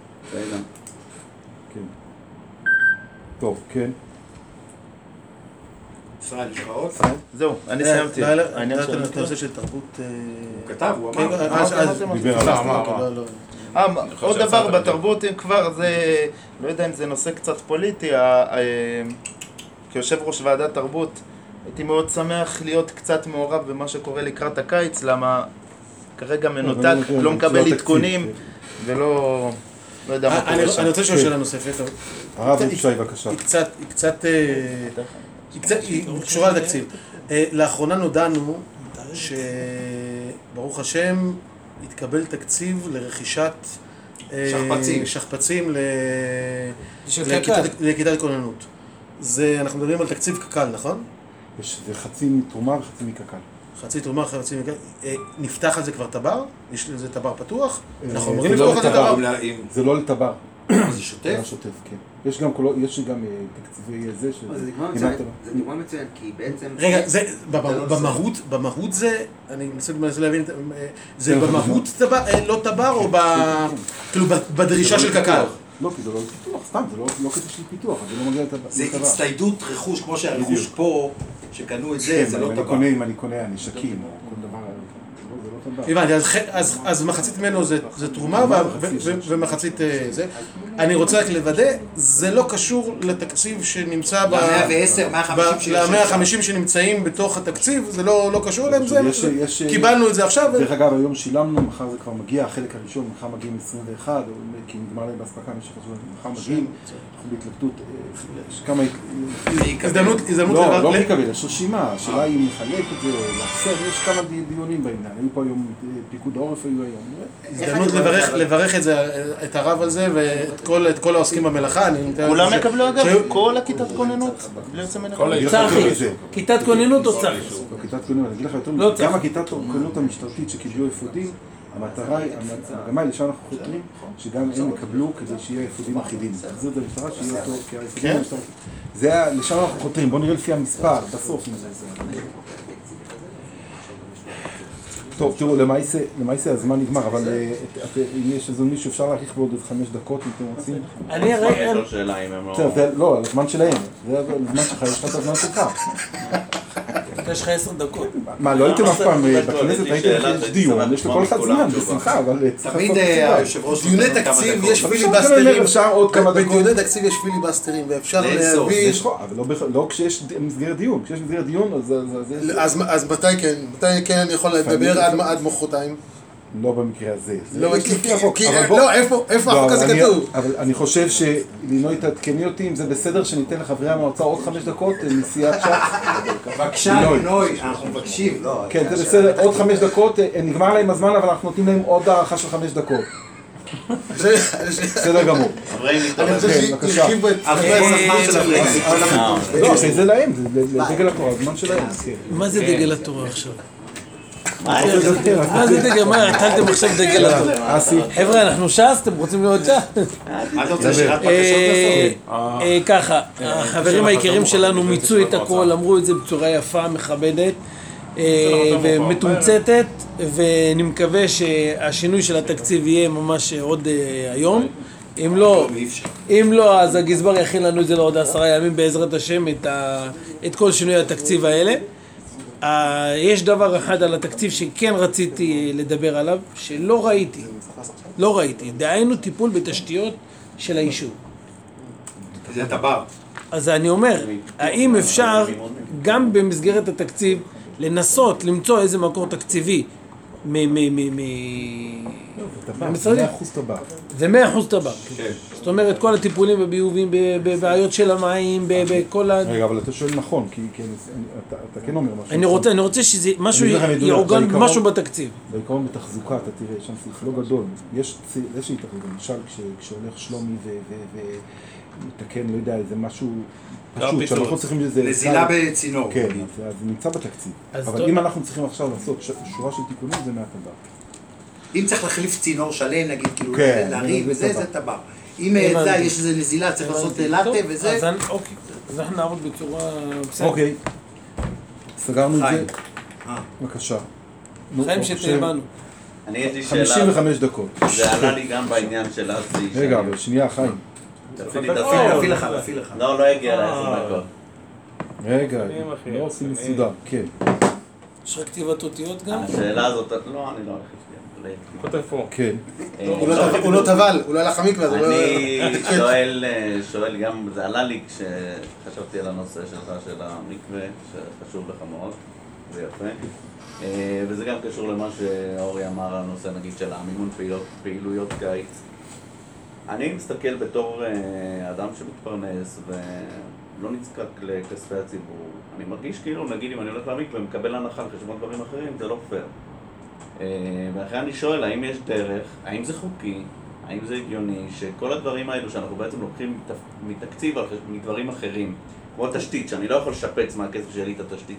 כן. טוב, כן. ישראל, יש לך עוד? זהו, אני סיימתי. העניין של הנושא של תרבות... הוא כתב, הוא אמר. דיבר על אה, עוד דבר בתרבות, אם כבר זה, לא יודע אם זה נושא קצת פוליטי, ה- ה- כיושב ראש ועדת תרבות, הייתי מאוד שמח להיות קצת מעורב במה שקורה לקראת הקיץ, למה כרגע מנותק, לא מקבל עדכונים, ולא, לא יודע מה אני קורה שם. אני רוצה לשאול שאלה נוספת. הרב היא- ישי, בבקשה. היא קצת, היא קצת, אה, היא קצת, היא קשורה לתקציב. אה, לאחרונה נודענו שברוך השם התקבל תקציב לרכישת אה, שכפ"צים. שכפ"צים ל- של לכיתת- קק"ל. לכיתת כוננות. זה, אנחנו מדברים על תקציב קק"ל, נכון? יש- זה חצי מתרומה וחצי מקק"ל. חצי תרומה, חצי מקק"ל. אה, נפתח על זה כבר טבר? יש לזה טבר פתוח? אנחנו אה, אמורים זה לא לפתוח על זה לטבר. טבר? זה לא לטבר. זה שוטף? זה השוטף, כן. יש גם קולו- יש גם אה, תקציבי זה של... זה דוגמה עם מצוין, הטבה. זה דוגמה מצוין, כי בעצם... רגע, זה, לא במהות, במהות זה, אני מנסה מנסה להבין, זה במהות טבר, אה, לא טבר או ב- כאילו בדרישה של קק"ל? לא, כי זה לא פיתוח, סתם, זה לא- לא קטע של פיתוח, אז זה לא מגיע לטבר. זה הצטיידות רכוש, כמו שהרכוש פה, שקנו את זה, כן, זה אבל לא אני טבע. קונה, אם אני קונה נשקים או כל דבר, זה לא טבע. הבנתי, אז ח- אז- אז מחצית ממנו זה זה תרומה וה- ו- ו- ומחצית אה, זה. אני רוצה רק לוודא, זה לא קשור לתקציב שנמצא ב... ל-מאה ועשר, מאה וחמישים שיש שם. ל-מאה וחמישים שנמצאים בתוך התקציב, זה לא לא קשור אליהם, זה... יש- יש- קיבלנו את זה עכשיו. דרך אגב, היום שילמנו, מחר זה כבר מגיע, החלק הראשון, מחר מגיעים עשרים ואחת, או כי נגמר להם בהספקה, מי שחשוב, מחר מגיעים, אנחנו בהתלבטות, אה, יש כמה... הזדמנות, הזדמנות לא, לב- לא ל- מקבל, יש רשימה, השאלה היא אם לחלק את זה או להפסד, יש כמה די- דיונים בעניין, היו פה היום, אה, פיקוד העורף היו היום. הזדמנות לברך, לברך את זה, את הרב על זה ואת כל, את כל העוסקים במלאכה. אני מתאר כולם לעצמי ש- יקבלו אגב, שהיו- כל הכיתת כוננות, בלי יוצא מן הכלל. אגיד לך יותר צחי, מזה. כיתת כוננות או צחי? לא, כיתת כוננות, אני אגיד לך יותר לא מזה, צריך. גם הכיתת הכוננות המשטרתית שקיבלו אפודים, המטרה היא, המגמה היא לשם אנחנו חותרים, שגם הם יקבלו כדי שיהיה אפודים אחידים. תחזיר את זה למשטרה, שיהיה אותו כאפודים המשטרתית. זה ה- לשם אנחנו חותרים, בואו נראה לפי המספר, בסוף. טוב, תראו, למעשה, למעשה הזמן נגמר, אבל אה, את- את- אם יש איזה מישהו, אפשר להאריך בעוד איזה חמש דקות אם אתם רוצים. אני הרי... יש לו שאלה אם הם לא... בסדר, זה- לא, על הזמן שלהם, זה הזמן שלך, יש לך את הזמן שלך. יש לך עשר דקות. מה, לא הייתם אף פעם אה, יש לו בכנסת, איזושהי הייתם שאלה יש שהייתי דיון, שמח יש לשמוע לכל אחד מכולם זמן, תשובה. בשמחה, אבל אה, צריך תמיד לעשות אה, תשובה. היושב ראש... דיוני נותן כמה תקציב דקות. יש אפשר פיליבסטרים, אפשר עוד כמה דקות. בדיוני תקציב יש פיליבסטרים ואפשר לאסוף, להביא... יש חוק, אבל לא בכ- לא כשיש ד- מסגרת דיון, כשיש מסגרת דיון אז זה- זה... זה- אז אז מתי כן? מתי כן אני יכול לדבר עד- עד מחרתיים? לא במקרה הזה. זה- לא, יש כי- לפי החוק, כי- אבל בוא- לא, איפה איפה לא, החוק אבל הזה אני- כתוב? אבל אני חושב שלינוי תעדכני אותי אם זה בסדר שניתן לחברי המועצה עוד חמש דקות אה, מסיעת ש"ס. בבקשה, לינוי. לינוי, אנחנו מבקשים. כן, זה בסדר, עוד חמש דקות, אה, נגמר להם הזמן אבל אנחנו נותנים להם עוד הארכה של חמש דקות. זה- בסדר גמור. חברים, אני חושב כן, בבקשה. שהרחיבו את... על חשבון הזמן של הפרקס. לא, אחרי זה להם, זה לדגל התורה, הזמן שלהם. כן. מה זה דגל התורה עכשיו? מה מה זה דגל? מה, התחלתם עכשיו דגל התורה? אסי, חבר'ה, אנחנו ש"ס, אתם רוצים להיות ש"ס? מה אתה רוצה, שירת בקשות אה, לעשות? אה, ככה, החברים היקרים שלנו מיצו את הכל, אמרו את זה בצורה יפה, מכבדת. ומתומצתת, ואני מקווה שהשינוי של התקציב יהיה ממש עוד היום. אם לא, אם לא, אז הגזבר יכין לנו את זה לעוד עשרה ימים בעזרת השם, את, ה, את כל שינוי התקציב האלה. יש דבר אחד על התקציב שכן רציתי לדבר עליו, שלא ראיתי, לא ראיתי, דהיינו טיפול בתשתיות של היישוב. זה טבר. אז אני אומר, האם אפשר גם במסגרת התקציב לנסות למצוא איזה מקור תקציבי מהמשרדים? מאה אחוז טבע. זה מאה אחוז טבע. זאת אומרת, כל הטיפולים בביובים, בבעיות של המים, בכל ה... רגע, אבל אתה שואל נכון, כי אתה כן אומר משהו. אני רוצה, אני רוצה שזה משהו יעוגן, משהו בתקציב. בעיקרון בתחזוקה, אתה תראה, שם סעיף לא גדול. יש איזושהי תחזוקה, למשל, כשהולך שלומי ומתקן, לא יודע, איזה משהו פשוט, שאנחנו צריכים לזה... נזילה בצינור. כן, אז זה נמצא בתקציב. אבל אם אנחנו צריכים עכשיו לעשות שורה של תיקונים, זה מהטבע. אם צריך להחליף צינור שלם, נגיד, כאילו, כן, להרים זה וזה, זה טבע. אם זה, יש איזה נזילה, צריך לעשות לאטה וזה... אז אוקיי, אז אנחנו נעבוד בצורה... אוקיי, סגרנו את זה. בבקשה. חיים שתאבנו. אני יש לי שאלה. חמישים וחמש דקות. זה עלה לי גם בעניין של אסי. רגע, אבל שנייה, חיים. תפעיל לך, תפעיל לך. לא, לא הגיע לעשר דקות. רגע, לא עושים מסודר, כן. יש לך כתיבת אותיות גם? השאלה הזאת, לא, אני לא הולך להגיד. כותב פה. כן. הוא לא טבל, הוא לא הלך המקווה, זה לא... אני שואל, שואל גם, זה עלה לי כשחשבתי על הנושא שלך של המקווה, שחשוב לך מאוד, זה יפה. וזה גם קשור למה שאורי אמר על הנושא, נגיד, של המימון פעילויות קיץ. אני מסתכל בתור אדם שמתפרנס ולא נזקק לכספי הציבור. אני מרגיש כאילו, נגיד, אם אני הולך למקווה ומקבל הנחה על חשבון דברים אחרים, זה לא פייר. ואחרי אני שואל, האם יש דרך, האם זה חוקי, האם זה הגיוני, שכל הדברים האלו שאנחנו בעצם לוקחים מתקציב מדברים אחרים, כמו תשתית, שאני לא יכול לשפץ מהכסף שלי את התשתית,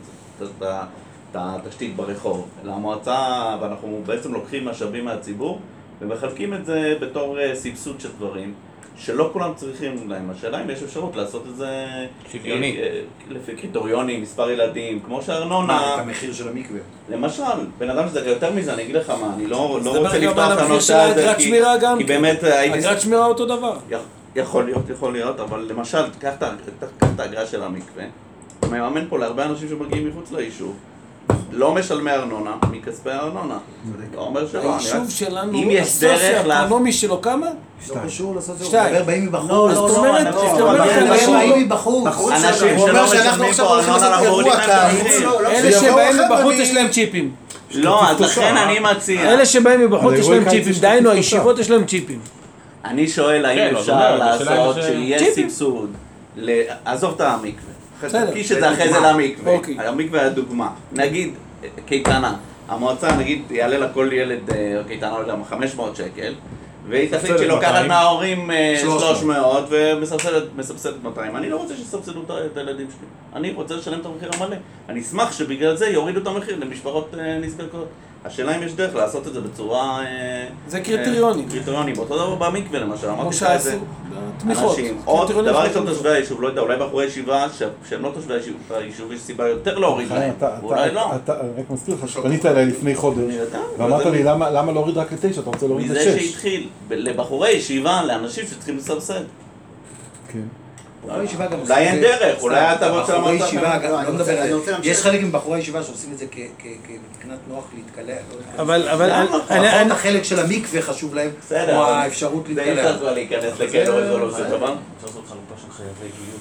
את התשתית ברחוב, אלא המועצה, ואנחנו בעצם לוקחים משאבים מהציבור ומחלקים את זה בתור סבסוד של דברים שלא כולם צריכים להם. השאלה אם יש אפשרות לעשות את זה שוויוני. לפי קריטריונים, מספר ילדים, כמו שארנונה... מה, את המחיר של המקווה? למשל, בן אדם שזה יותר מזה, אני אגיד לך מה, אני לא רוצה לפתוח את המחיר של הנושא הזה, אגרת שמירה גם, כי באמת הייתי... אגרת שמירה אותו דבר. יכול להיות, יכול להיות, אבל למשל, תקח את האגרה של המקווה, מממן פה להרבה אנשים שמגיעים מחוץ ליישוב, לא משלמי ארנונה, מכספי הארנונה. לא אומר שלא, היישוב שלנו, אם יש דרך... הסוציו-אקונומי שלו כמה? לא קשור לסוציו, שתיים. הוא מדבר באים מבחוץ. לא, אז לא, זאת לא, אומרת, אנחנו- זאת אומרת, הם אנשים- באים מבחוץ. אנשים הוא שלא אומר שאנחנו משלמים עכשיו פה הולכים ארנונה, לעשות אנחנו אירוע מורידים להם את קיץ. המחיר. אלה שיבואו שבאים החבר'ה מבחוץ מ- יש להם צ'יפים. לא, אז לכן אני מציע. אלה שבאים מבחוץ יש האירועי להם קיץ צ'יפים, יש דהיינו כרטיס הישיבות יש להם צ'יפים. אני שואל האם כן, לא, אפשר זאת אומרת, השאלה לעשות אם זה- שיהיה צ'יפים. סבסוד, ל- עזוב את המקווה, בסדר. תקיש את זה אחרי זה לדוגמה. למקווה, אוקיי. המקווה הדוגמה, נגיד קייטנה, המועצה נגיד יעלה לה כל ילד אה, קייטנה, לא יודע, חמש מאות שקל, והיא תחליט שהיא לוקחת מאתיים. מההורים אה, שלוש מאות. שלוש מאות ומסבסדת מאתיים. אני לא רוצה שיסבסדו את ה- את הילדים שלי, אני רוצה לשלם את המחיר המלא. אני אשמח שבגלל זה יורידו את המחיר למשפחות אה, נזקקות. השאלה אם יש דרך לעשות את זה בצורה... אה, זה קריטריונים. אה, קריטריונים, אותו דבר במקווה למשל, כמו אמרתי לך את זה. שעשו בתמיכות. אנשים, עוד קריטריונים דבר של ראשון תמיכות. תושבי היישוב, לא יודע, אולי בחורי ישיבה ש- שהם לא תושבי היישוב, היישוב יש סיבה יותר להוריד חיים, להם, אתה- אולי אתה- לא. אתה, רק מזכיר לך שפנית אליי לפני חודש, אני יודע, ואמרת אבל לי זה- למה למה להוריד רק לתשע, אתה רוצה להוריד מזה לשש. שהתחיל, ב- לבחורי ישיבה, לאנשים שצריכים לסבסד. כן. בחורי ישיבה גם אולי אין דרך, אולי ההטבות של בחורי המועצה ישיבה, כאן. גם- לא, לא אני מדבר רוצה- על אני זה. רוצה להמשיך. יש חלק מבחורי ישיבה שעושים את זה כ- כ- כ- מבחינת נוח להתקלח. לא יודע. אבל, אבל, למה? אני- לפחות אני- החלק של המקווה חשוב להם, בסדר, כמו אבל האפשרות זה אי להתקלח. אפשר כבר להיכנס לכאלה רזולוציות, אבל... אפשר לעשות חלוקה של חייבי גיוס.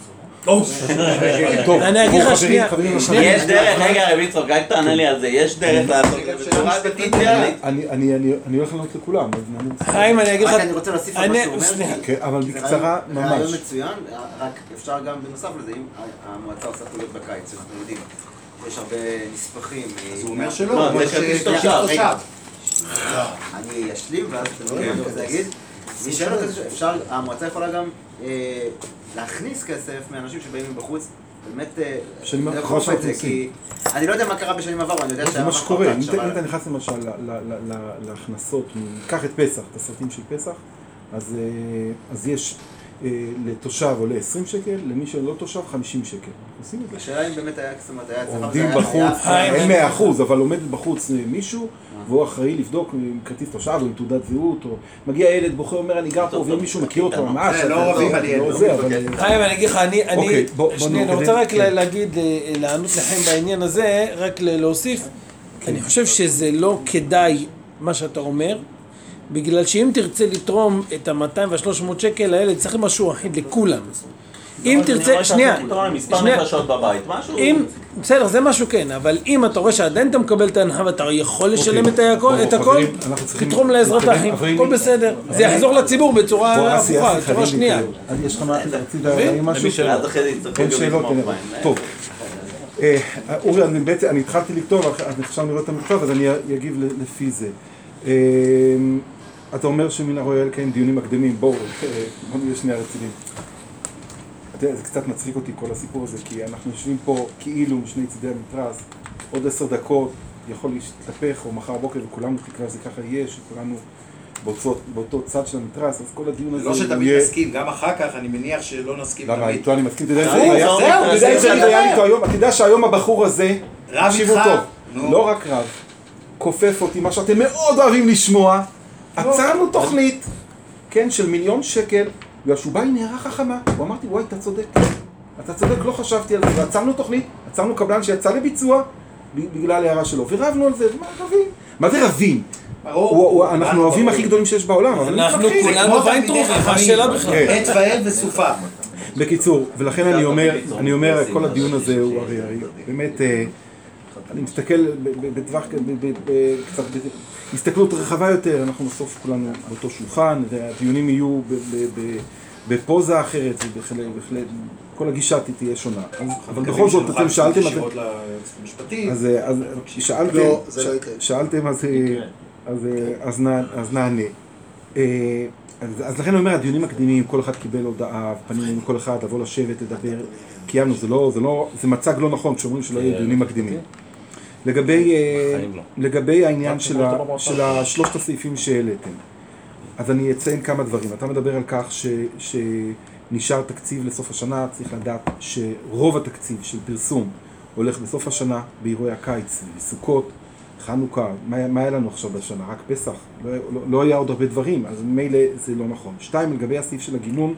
טוב, אני אגיד לך בואו, שנייה, חברים, חברים, יש דרך, רגע רב יצחק, רק תענה לי על זה, יש דרך לעשות את זה בצורה אידיאלית. אני- אני אני- אני הולך לענות לכולם, אז אני רוצה- חיים, אני אגיד לך, רק אני רוצה להוסיף על מה אני- שהוא אומר. סליחה. כן, אבל זה בקצרה רעיון- רעיון ממש. מצוין, רק אפשר גם בנוסף לזה, אם המועצה עושה פעולות בקיץ, שאנחנו יודעים, יש הרבה נספחים. אז הוא אומר לא, שלא, הוא אומר זה כרטיס שכרטיס תושב. תושב. אני אשלים ואז אתם רואים מה אני רוצה להגיד. מי שאין לו כסף, אפשר, המועצה יכולה גם אה, להכניס כסף מאנשים שבאים מבחוץ, באמת אה, בשנים לאכוף האחרונות את זה, אנחנו כי אני לא יודע מה קרה בשנים עברו, אני יודע זה שהיה מה משהו שקורה, אם חדש, אתה- אם אבל- אתה נכנס למשל ל- ל- ל- ל- להכנסות, קח את פסח, את הסרטים של פסח, אז אה, אז יש לתושב עולה עשרים שקל, למי שלא תושב חמישים שקל. עושים את זה. השאלה אם באמת היה, זאת אומרת, היה אצלך, עומדים בחוץ, אין מאה אחוז, אבל עומד בחוץ מישהו, והוא אחראי לבדוק עם כרטיס תושב או עם תעודת זהות, או מגיע ילד בוחר, אומר אני גר פה, ואם מישהו מכיר אותו ממש, זה לא רבים על ילד. חיים, אני אגיד לך, אני רוצה רק להגיד, לענות לכם בעניין הזה, רק להוסיף, אני חושב שזה לא כדאי מה שאתה אומר, בגלל שאם תרצה לתרום את ה-מאתיים וה-שלוש מאות שקל האלה, צריך משהו אחיד לכולם. אם תרצה, שנייה, מספר נפשות בבית, משהו... בסדר, זה משהו כן, אבל אם אתה רואה שעדיין אתה מקבל את ההנחה ואתה יכול לשלם את הכל, תתרום לעזרת האחים, הכל בסדר. זה יחזור לציבור בצורה הפוכה, בצורה שנייה. יש לך מה, רצית להגיד משהו? אין שאלות, טוב. אורי, אני התחלתי לכתוב, אני עכשיו נראה את המכתב, אז אני אגיב לפי זה. אתה אומר שמן הראוי לקיים דיונים מקדמים, בואו, בואו נהיה שנייה רציניים. זה קצת מצחיק אותי כל הסיפור הזה, כי אנחנו יושבים פה כאילו משני צדי המתרס, עוד עשר דקות יכול להתהפך או מחר בוקר וכולנו תקווה שזה ככה יהיה, שכולנו באותו צד של המתרס, אז כל הדיון הזה... לא שתמיד נסכים, גם אחר כך אני מניח שלא נסכים תמיד. למה, איתו אני מסכים, אתה יודע שהיום הבחור הזה, תקשיבו טוב, לא רק רב, כופף אותי, מה שאתם מאוד אוהבים לשמוע, עצרנו תוכנית, כן, של מיליון שקל, בגלל שהוא בא עם הערה חכמה, הוא אמרתי, וואי, אתה צודק, אתה צודק, לא חשבתי על זה, ועצרנו תוכנית, עצרנו קבלן שיצא לביצוע, בגלל הערה שלו, ורבנו על זה, מה רבים? מה זה רבים? אנחנו אוהבים הכי גדולים שיש בעולם, אבל אנחנו כולנו ויינטרוב, מה השאלה בכלל? עת ואל וסופה. בקיצור, ולכן אני אומר, אני אומר, כל הדיון הזה הוא הרי, באמת, אני מסתכל בטווח, קצת, הסתכלות רחבה יותר, אנחנו בסוף כולנו באותו שולחן, והדיונים יהיו בפוזה אחרת, כל הגישה תהיה שונה. אבל בכל זאת, אתם שאלתם... אז שאלתם, אז נענה. אז לכן אני אומר, הדיונים מקדימים, כל אחד קיבל הודעה, פנינו כל אחד לבוא לשבת, לדבר, קיימנו, זה מצג לא נכון כשאומרים שלא יהיו דיונים מקדימים. לגבי, לגבי העניין של שלושת הסעיפים שהעליתם, אז אני אציין כמה דברים. אתה מדבר על כך ש, שנשאר תקציב לסוף השנה, צריך לדעת שרוב התקציב של פרסום הולך בסוף השנה, באירועי הקיץ, בסוכות, חנוכה, מה, מה היה לנו עכשיו בשנה? רק פסח, לא, לא, לא היה עוד הרבה דברים, אז מילא זה לא נכון. שתיים, לגבי הסעיף של הגינון,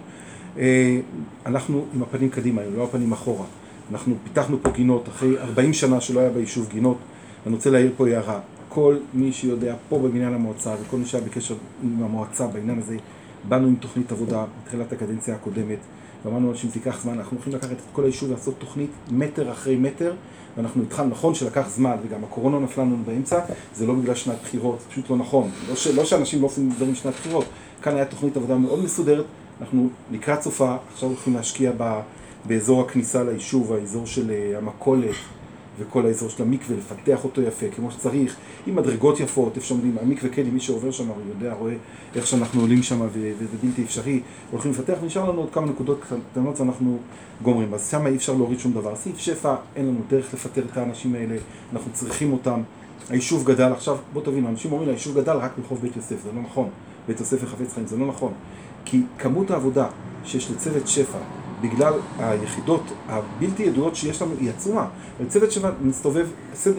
אנחנו עם הפנים קדימה, לא הפנים אחורה. אנחנו פיתחנו פה גינות, אחרי ארבעים שנה שלא היה ביישוב גינות, אני רוצה להעיר פה הערה. כל מי שיודע פה בבניין המועצה, וכל מי שהיה בקשר עם המועצה בעניין הזה, באנו עם תוכנית עבודה בתחילת הקדנציה הקודמת, ואמרנו שאם תיקח זמן, אנחנו הולכים לקחת את כל היישוב לעשות תוכנית מטר אחרי מטר, ואנחנו התחלנו, נכון שלקח זמן, וגם הקורונה נפלה לנו באמצע, זה לא בגלל שנת בחירות, זה פשוט לא נכון. לא, ש, לא שאנשים לא עושים דברים שנת בחירות, כאן היה תוכנית עבודה מאוד מסודרת, אנחנו לקראת סופה, עכשיו הולכים להשקיע ב... באזור הכניסה ליישוב, האזור של המקולת וכל האזור של המקווה, לפתח אותו יפה, כמו שצריך, עם מדרגות יפות, איפה שעומדים, המקווה כלי, מי שעובר שם, הוא יודע, רואה איך שאנחנו עולים שם וזה בלתי אפשרי, הולכים לפתח, ונשאר לנו עוד כמה נקודות קטנות ואנחנו גומרים, אז שם אי אפשר להוריד שום דבר. סעיף שפע, אין לנו דרך לפטר את האנשים האלה, אנחנו צריכים אותם, היישוב גדל, עכשיו בוא תבינו, אנשים אומרים, היישוב גדל רק ברחוב בית יוסף, זה לא נכון, בית יוסף וחפץ חיים, זה לא נכון, כי כמות העבודה שיש לצוות שפע, בגלל היחידות הבלתי ידועות שיש לנו היא עצומה. צוות שפע מסתובב, סדר,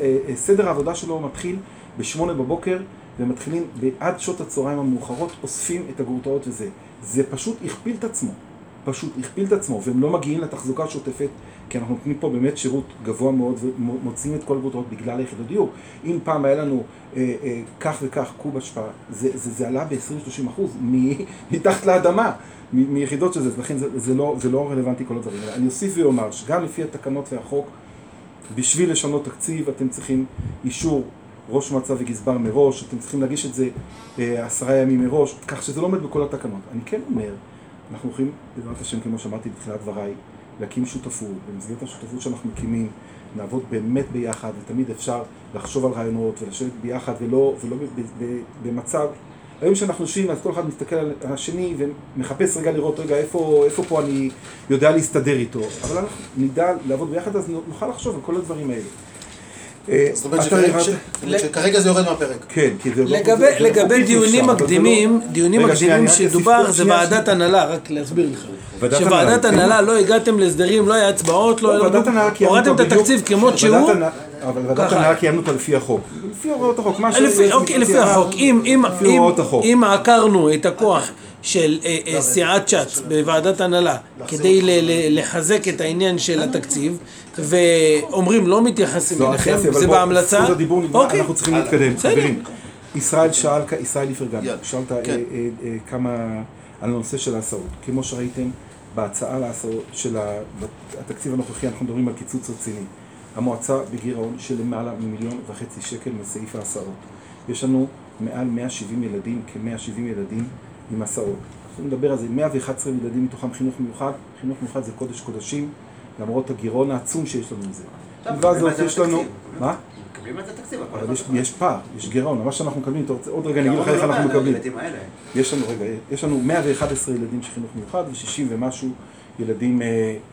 סדר העבודה שלו מתחיל בשמונה בבוקר, ומתחילים עד שעות הצהריים המאוחרות, אוספים את הגורטאות וזה. זה פשוט הכפיל את עצמו, פשוט הכפיל את עצמו, והם לא מגיעים לתחזוקה שוטפת, כי אנחנו נותנים פה באמת שירות גבוה מאוד, ומוצאים את כל הגורטאות בגלל היחידות דיור. אם פעם היה לנו אה, אה, כך וכך קוב השפעה, זה, זה, זה עלה ב-עשרים עד שלושים אחוז מתחת לאדמה. מיחידות של זה, לכן זה, זה, לא, זה לא רלוונטי כל הדברים. אני אוסיף ואומר שגם לפי התקנות והחוק, בשביל לשנות תקציב אתם צריכים אישור ראש מועצה וגזבר מראש, אתם צריכים להגיש את זה אה, עשרה ימים מראש, כך שזה לא עומד בכל התקנות. אני כן אומר, אנחנו הולכים, בעזרת השם, כמו שאמרתי בתחילת דבריי, להקים שותפות, במסגרת השותפות שאנחנו מקימים, נעבוד באמת ביחד, ותמיד אפשר לחשוב על רעיונות ולשבת ביחד, ולא, ולא ב, ב, ב, במצב, היום שאנחנו יושבים, אז כל אחד מסתכל על השני ומחפש רגע לראות רגע איפה, איפה פה אני יודע להסתדר איתו. אבל אנחנו נדע לעבוד ביחד, אז נוכל לחשוב על כל הדברים האלה. זאת אומרת שכרגע זה יורד מהפרק. כן, כי זה... לגבי דיונים מקדימים, דיונים מקדימים שדובר, זה ועדת הנהלה, רק להסביר לך. שוועדת הנהלה לא הגעתם להסדרים, לא היה הצבעות, לא הורדתם את התקציב כמות שהוא. אבל ועדת הנהלה קיימנו אותה לפי החוק. לפי הוראות החוק. אוקיי, לפי החוק. אם עקרנו את הכוח של סיעת ש"ץ בוועדת הנהלה כדי לחזק את העניין של התקציב, ואומרים לא מתייחסים אליכם, זה בהמלצה. אנחנו צריכים להתקדם. חברים, ישראל שאל, ישראל איפרגן, שאלת כמה על הנושא של ההסעות. כמו שראיתם, בהצעה להסעות של התקציב הנוכחי אנחנו מדברים על קיצוץ רציני. המועצה בגירעון של למעלה ממיליון וחצי שקל מסעיף ההסעות. יש לנו מעל מאה ושבעים ילדים, כ-מאה ושבעים ילדים עם הסעות. אנחנו נדבר על זה, מאה ואחד עשר ילדים מתוכם חינוך מיוחד. חינוך מיוחד זה קודש קודשים, למרות הגירעון העצום שיש לנו מזה. מלבד זאת יש לנו... מה? מקבלים את התקציב. אבל יש פער, יש גירעון. מה שאנחנו מקבלים, עוד רגע אני אגיד לך איך אנחנו מקבלים. יש לנו, רגע, יש לנו מאה ואחד עשר ילדים של חינוך מיוחד ו-שישים ומשהו ילדים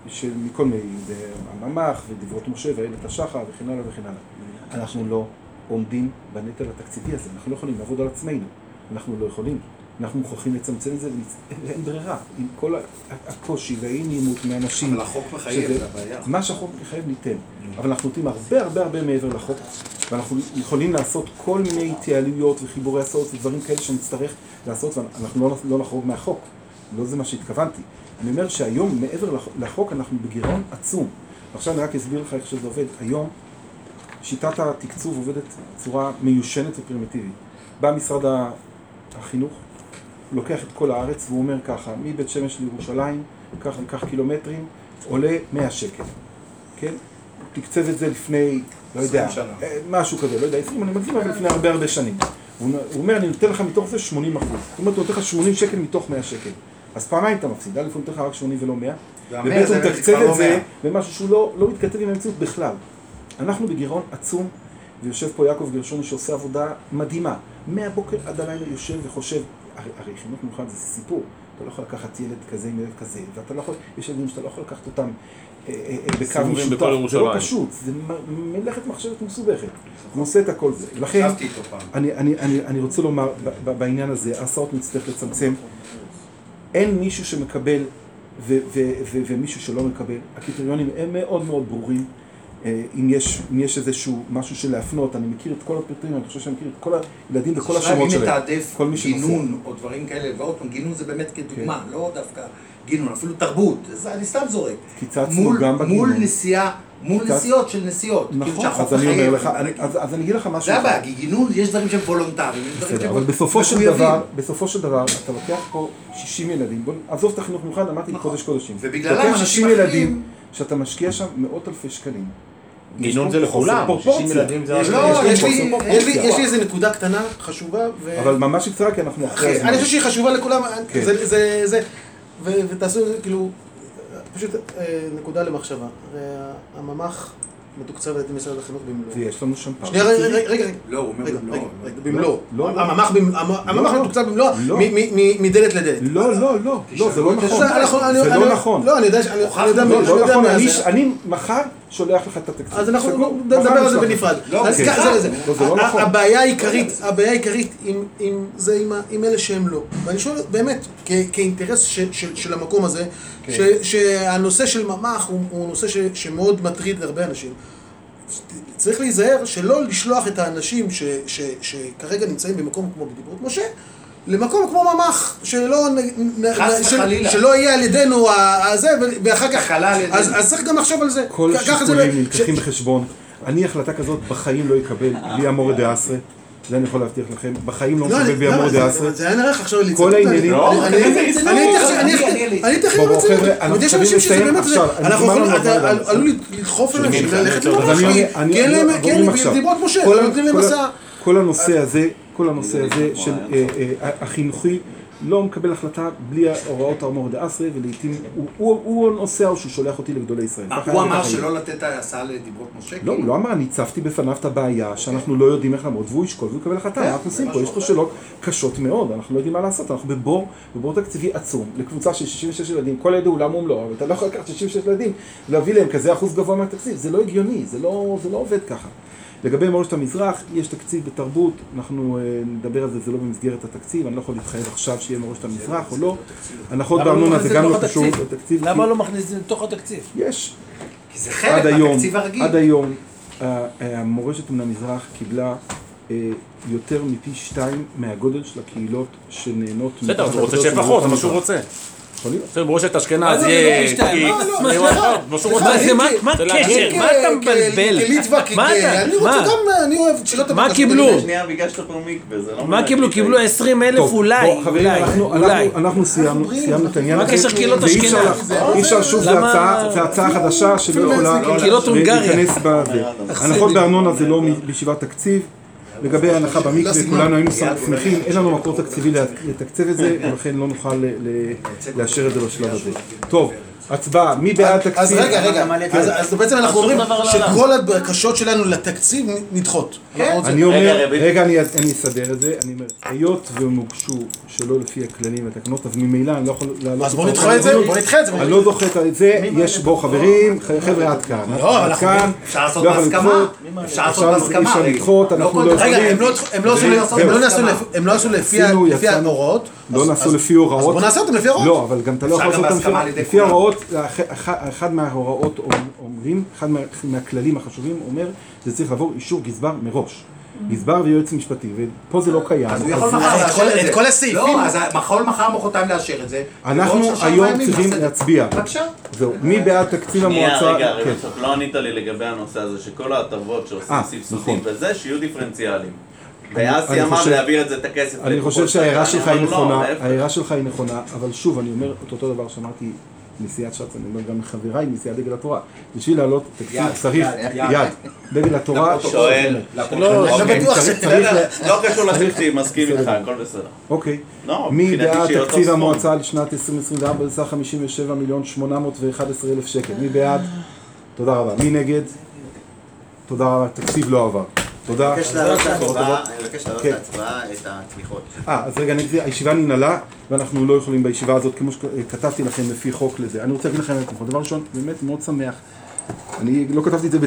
מכל מיני, הממ"ח ודברות משה ואיילת השחר וכן הלאה וכן הלאה. אנחנו לא עומדים בנטל התקציבי הזה, אנחנו לא יכולים לעבוד על עצמנו, אנחנו לא יכולים. אנחנו מוכרחים לצמצם את זה ואין ברירה, עם כל הקושי והאי נעימות מאנשים. אבל החוק מחייב, זה הבעיה. מה שהחוק מחייב ניתן, אבל אנחנו נותנים הרבה הרבה הרבה מעבר לחוק, ואנחנו יכולים לעשות כל מיני התייעלויות וחיבורי הסעות ודברים כאלה שנצטרך לעשות, ואנחנו לא נחרוג מהחוק, לא זה מה שהתכוונתי. אני אומר שהיום מעבר לחוק אנחנו בגירעון עצום. עכשיו אני רק אסביר לך איך שזה עובד. היום שיטת התקצוב עובדת בצורה מיושנת ופרימיטיבית. בא משרד החינוך, לוקח את כל הארץ והוא אומר ככה, מבית שמש לירושלים, כך וכך קילומטרים, עולה מאה שקל. כן? תקצב את זה לפני, לא יודע, משהו כזה, לא יודע, עשרים, אני מגזים אבל לפני הרבה הרבה שנים. הוא אומר, אני נותן לך מתוך זה שמונים אחוז. זאת אומרת, הוא נותן לך שמונים שקל מתוך מאה שקל. אז פעמיים אתה מפסיד, א' הוא נותן לך רק שמונים ולא מאה, וב' הוא מתקצב את זה במשהו שהוא לא מתכתב עם המציאות בכלל. אנחנו בגירעון עצום, ויושב פה יעקב גרשוני שעושה עבודה מדהימה. מהבוקר עד הלילה יושב וחושב, הרי חינוך מיוחד זה סיפור, אתה לא יכול לקחת ילד כזה עם ילד כזה, ואתה לא יכול, יש ילדים שאתה לא יכול לקחת אותם בקו משותף, זה לא פשוט, זה מלאכת מחשבת מסובכת, הוא עושה את הכל זה. לכן, אני רוצה לומר בעניין הזה, ההסעות נצטרך לצמצם, אין מישהו שמקבל ומישהו שלא מקבל, הקריטריונים הם מאוד מאוד ברורים, אם יש, אם יש איזשהו משהו של להפנות, אני מכיר את כל הפרטים, אני חושב שאני מכיר את כל הילדים וכל השמות שלהם. אם מתעדף גינון או דברים כאלה, ועוד פעם, גינון זה באמת כדוגמה, לא דווקא גינון, אפילו תרבות, אני סתם זורק. קיצצנו גם בגינון. מול נסיעה, מול נסיעות של נסיעות. נכון, אז אני אומר לך, אז אני אגיד לך משהו. זה הבעיה, כי גינון יש דברים שהם וולונטריים. אבל בסופו של דבר, בסופו של דבר, אתה לוקח פה שישים ילדים, בוא עזוב את החינוך מיוחד, אמרתי קודש קודשים. ובגללם אנשים אחרים, שאתה משקיע שם מאות אלפי שקלים. גינון זה לכולם, שישים ילדים זה... יש לי איזו נקודה קטנה, חשובה, אבל ממש קצרה, כי אנחנו אחרי הזמן. אני חושב שהיא חשובה לכולם, זה... ותעשו, כאילו, פשוט נקודה למחשבה. הרי הממ"ח מתוקצב על ידי משרד החינוך במלוא. ויש לנו שם פעם. שנייה, רגע, רגע. לא, הוא אומר במלוא. הממ"ח מתוקצב במלוא, מדלת לדלת. לא, לא, לא, לא, זה לא נכון. זה לא נכון. לא, אני יודע, לא נכון, אני מחר שולח לך את התקציב. אז אנחנו נדבר על זה בנפרד. הבעיה העיקרית, הבעיה העיקרית עם אלה שהם לא. ואני שואל באמת, כאינטרס של המקום הזה, שהנושא של ממ"ח הוא נושא שמאוד מטריד הרבה אנשים. צריך להיזהר שלא לשלוח את האנשים שכרגע נמצאים במקום כמו בדיברות משה, למקום כמו ממ"ח, שלא יהיה על ידינו הזה, ואחר כך, אז צריך גם לחשוב על זה. כל השיקולים נלקחים בחשבון. אני החלטה כזאת בחיים לא אקבל בלי המורה דעשרה. זה אני יכול להבטיח לכם, בחיים לא מקבל בלי המורה דעשרה. זה היה נראה עכשיו ליצור. כל העניינים... אני תכף רוצה... אבל יש אנשים שזה באמת... אנחנו עלול לדחוף אליהם, ללכת לממ"ח, כי אין להם דיברות משה, נותנים להם מסע. כל הנושא הזה, כל הנושא הזה של החינוכי לא מקבל החלטה בלי הוראות האמור דאסרי, ולעיתים הוא, הוא, הוא נוסע או שהוא שולח אותי לגדולי ישראל. הוא אמר שלא לתת הסעה לדיברות משה? לא, הוא לא אמר, אני הצפתי בפניו את הבעיה שאנחנו לא יודעים איך לעמוד, והוא ישקול והוא יקבל החלטה. מה אנחנו עושים פה? יש פה שאלות קשות מאוד, אנחנו לא יודעים מה לעשות, אנחנו בבור, בבור תקציבי עצום, לקבוצה של שישים ושש ילדים, כל ילד הוא עולם ומלואו, אבל אתה לא יכול לקחת שישים ושש ילדים, להביא להם כזה אחוז גבוה מהתקציב, זה לא הגיוני, זה לא, זה לא עובד ככה. לגבי מורשת המזרח, יש תקציב בתרבות, אנחנו נדבר על זה, זה לא במסגרת התקציב, אני לא יכול להתחייב עכשיו שיהיה מורשת המזרח או לא. הנחות בארנונה זה גם לא קשור לתקציב. למה לא מכניס את זה לתוך התקציב? יש. כי זה חלק מהתקציב הרגיל. עד היום, המורשת מן המזרח קיבלה יותר מפי שתיים מהגודל של הקהילות שנהנות... בסדר, הוא רוצה שיהיה פחות, זה מה שהוא רוצה. זה מורשת אשכנז, יהיה... מה הקשר? מה אתה מבלבל? כליטווה, אני רוצה גם, אני אוהב שאלות... מה קיבלו? שנייה ביקשת פה מקווה, זה לא... מה קיבלו? קיבלו עשרים אלף אולי, אולי, אולי. אנחנו סיימנו את העניין הזה. מה קשר קהילות אשכנז? אי אפשר שוב, זה הצעה חדשה שלא יכולה להיכנס בזה. הנחות בארנונה זה לא בישיבת תקציב. לגבי ההנחה במקווה, כולנו היינו שמחים, אין לנו מקור תקציבי לתקצב את זה, ולכן לא נוכל לאשר את זה בשלב הזה. טוב, הצבעה, מי בעד תקציב? אז רגע, רגע, אז בעצם אנחנו אומרים שכל הבקשות שלנו לתקציב נדחות. אני אומר, רגע, אני אסדר את זה, אני אומר, היות והם הוגשו שלא לפי הכללים והתקנות, אז ממילא אני לא יכול לעלות... אז בוא נדחה את זה, בוא נדחה את זה. אני לא דוחה את זה, יש בו חברים, חבר'ה עד כאן. לא, אבל אפשר לעשות בהסכמה. אפשר לעשות בהסכמה. אפשר לדחות, אנחנו לא יכולים... רגע, הם לא עשו לפי ההוראות. לא נעשו לפי הוראות. אז בוא נעשה אותם לפי ההוראות. לא, אבל גם אתה לא יכול לעשות אותם לפי ההוראות. אחד מההוראות אומרים, אחד מהכללים החשובים אומר, זה צריך לעבור אישור גזבר מראש. גזבר ויועץ משפטי, ופה זה לא קיים. אז הוא יכול מחר לאשר את זה. את כל הסעיפים. לא, אז יכול מחר מחרתיים לאשר את זה. אנחנו היום צריכים להצביע. בבקשה. זהו, מי בעד תקציב המועצה? שנייה, רגע, רגע, לא ענית לי לגבי הנושא הזה, שכל ההטבות שעושים סבסודים וזה, שיהיו דיפרנציאליים. ואסי אמר להעביר את זה את הכסף. אני חושב שההערה שלך היא נכונה, ההערה שלך היא נכונה, אבל שוב, אני אומר את אותו דבר שאמרתי נשיאת ש"ס, אני אומר גם לחבריי, נשיאת דגל התורה. בשביל לעלות תקציב צריך יד. דגל התורה... שואל. לא בטוח ש... לא קשור לתקציב, מסכים איתך, הכל בסדר. אוקיי. מי בעד תקציב המועצה לשנת עשרים עשרים וארבע בסך חמישים ושבעה מיליון שמונה מאות ואחד עשר אלף שקל? מי בעד? תודה רבה. מי נגד? תודה רבה. תקציב לא עבר. תודה. אני מבקש להעלות להצבעה את התמיכות. אה, אז רגע, הישיבה ננעלה, ואנחנו לא יכולים בישיבה הזאת, כמו שכתבתי לכם לפי חוק לזה. אני רוצה להגיד לכם, דבר ראשון, באמת מאוד שמח. אני לא כתבתי את זה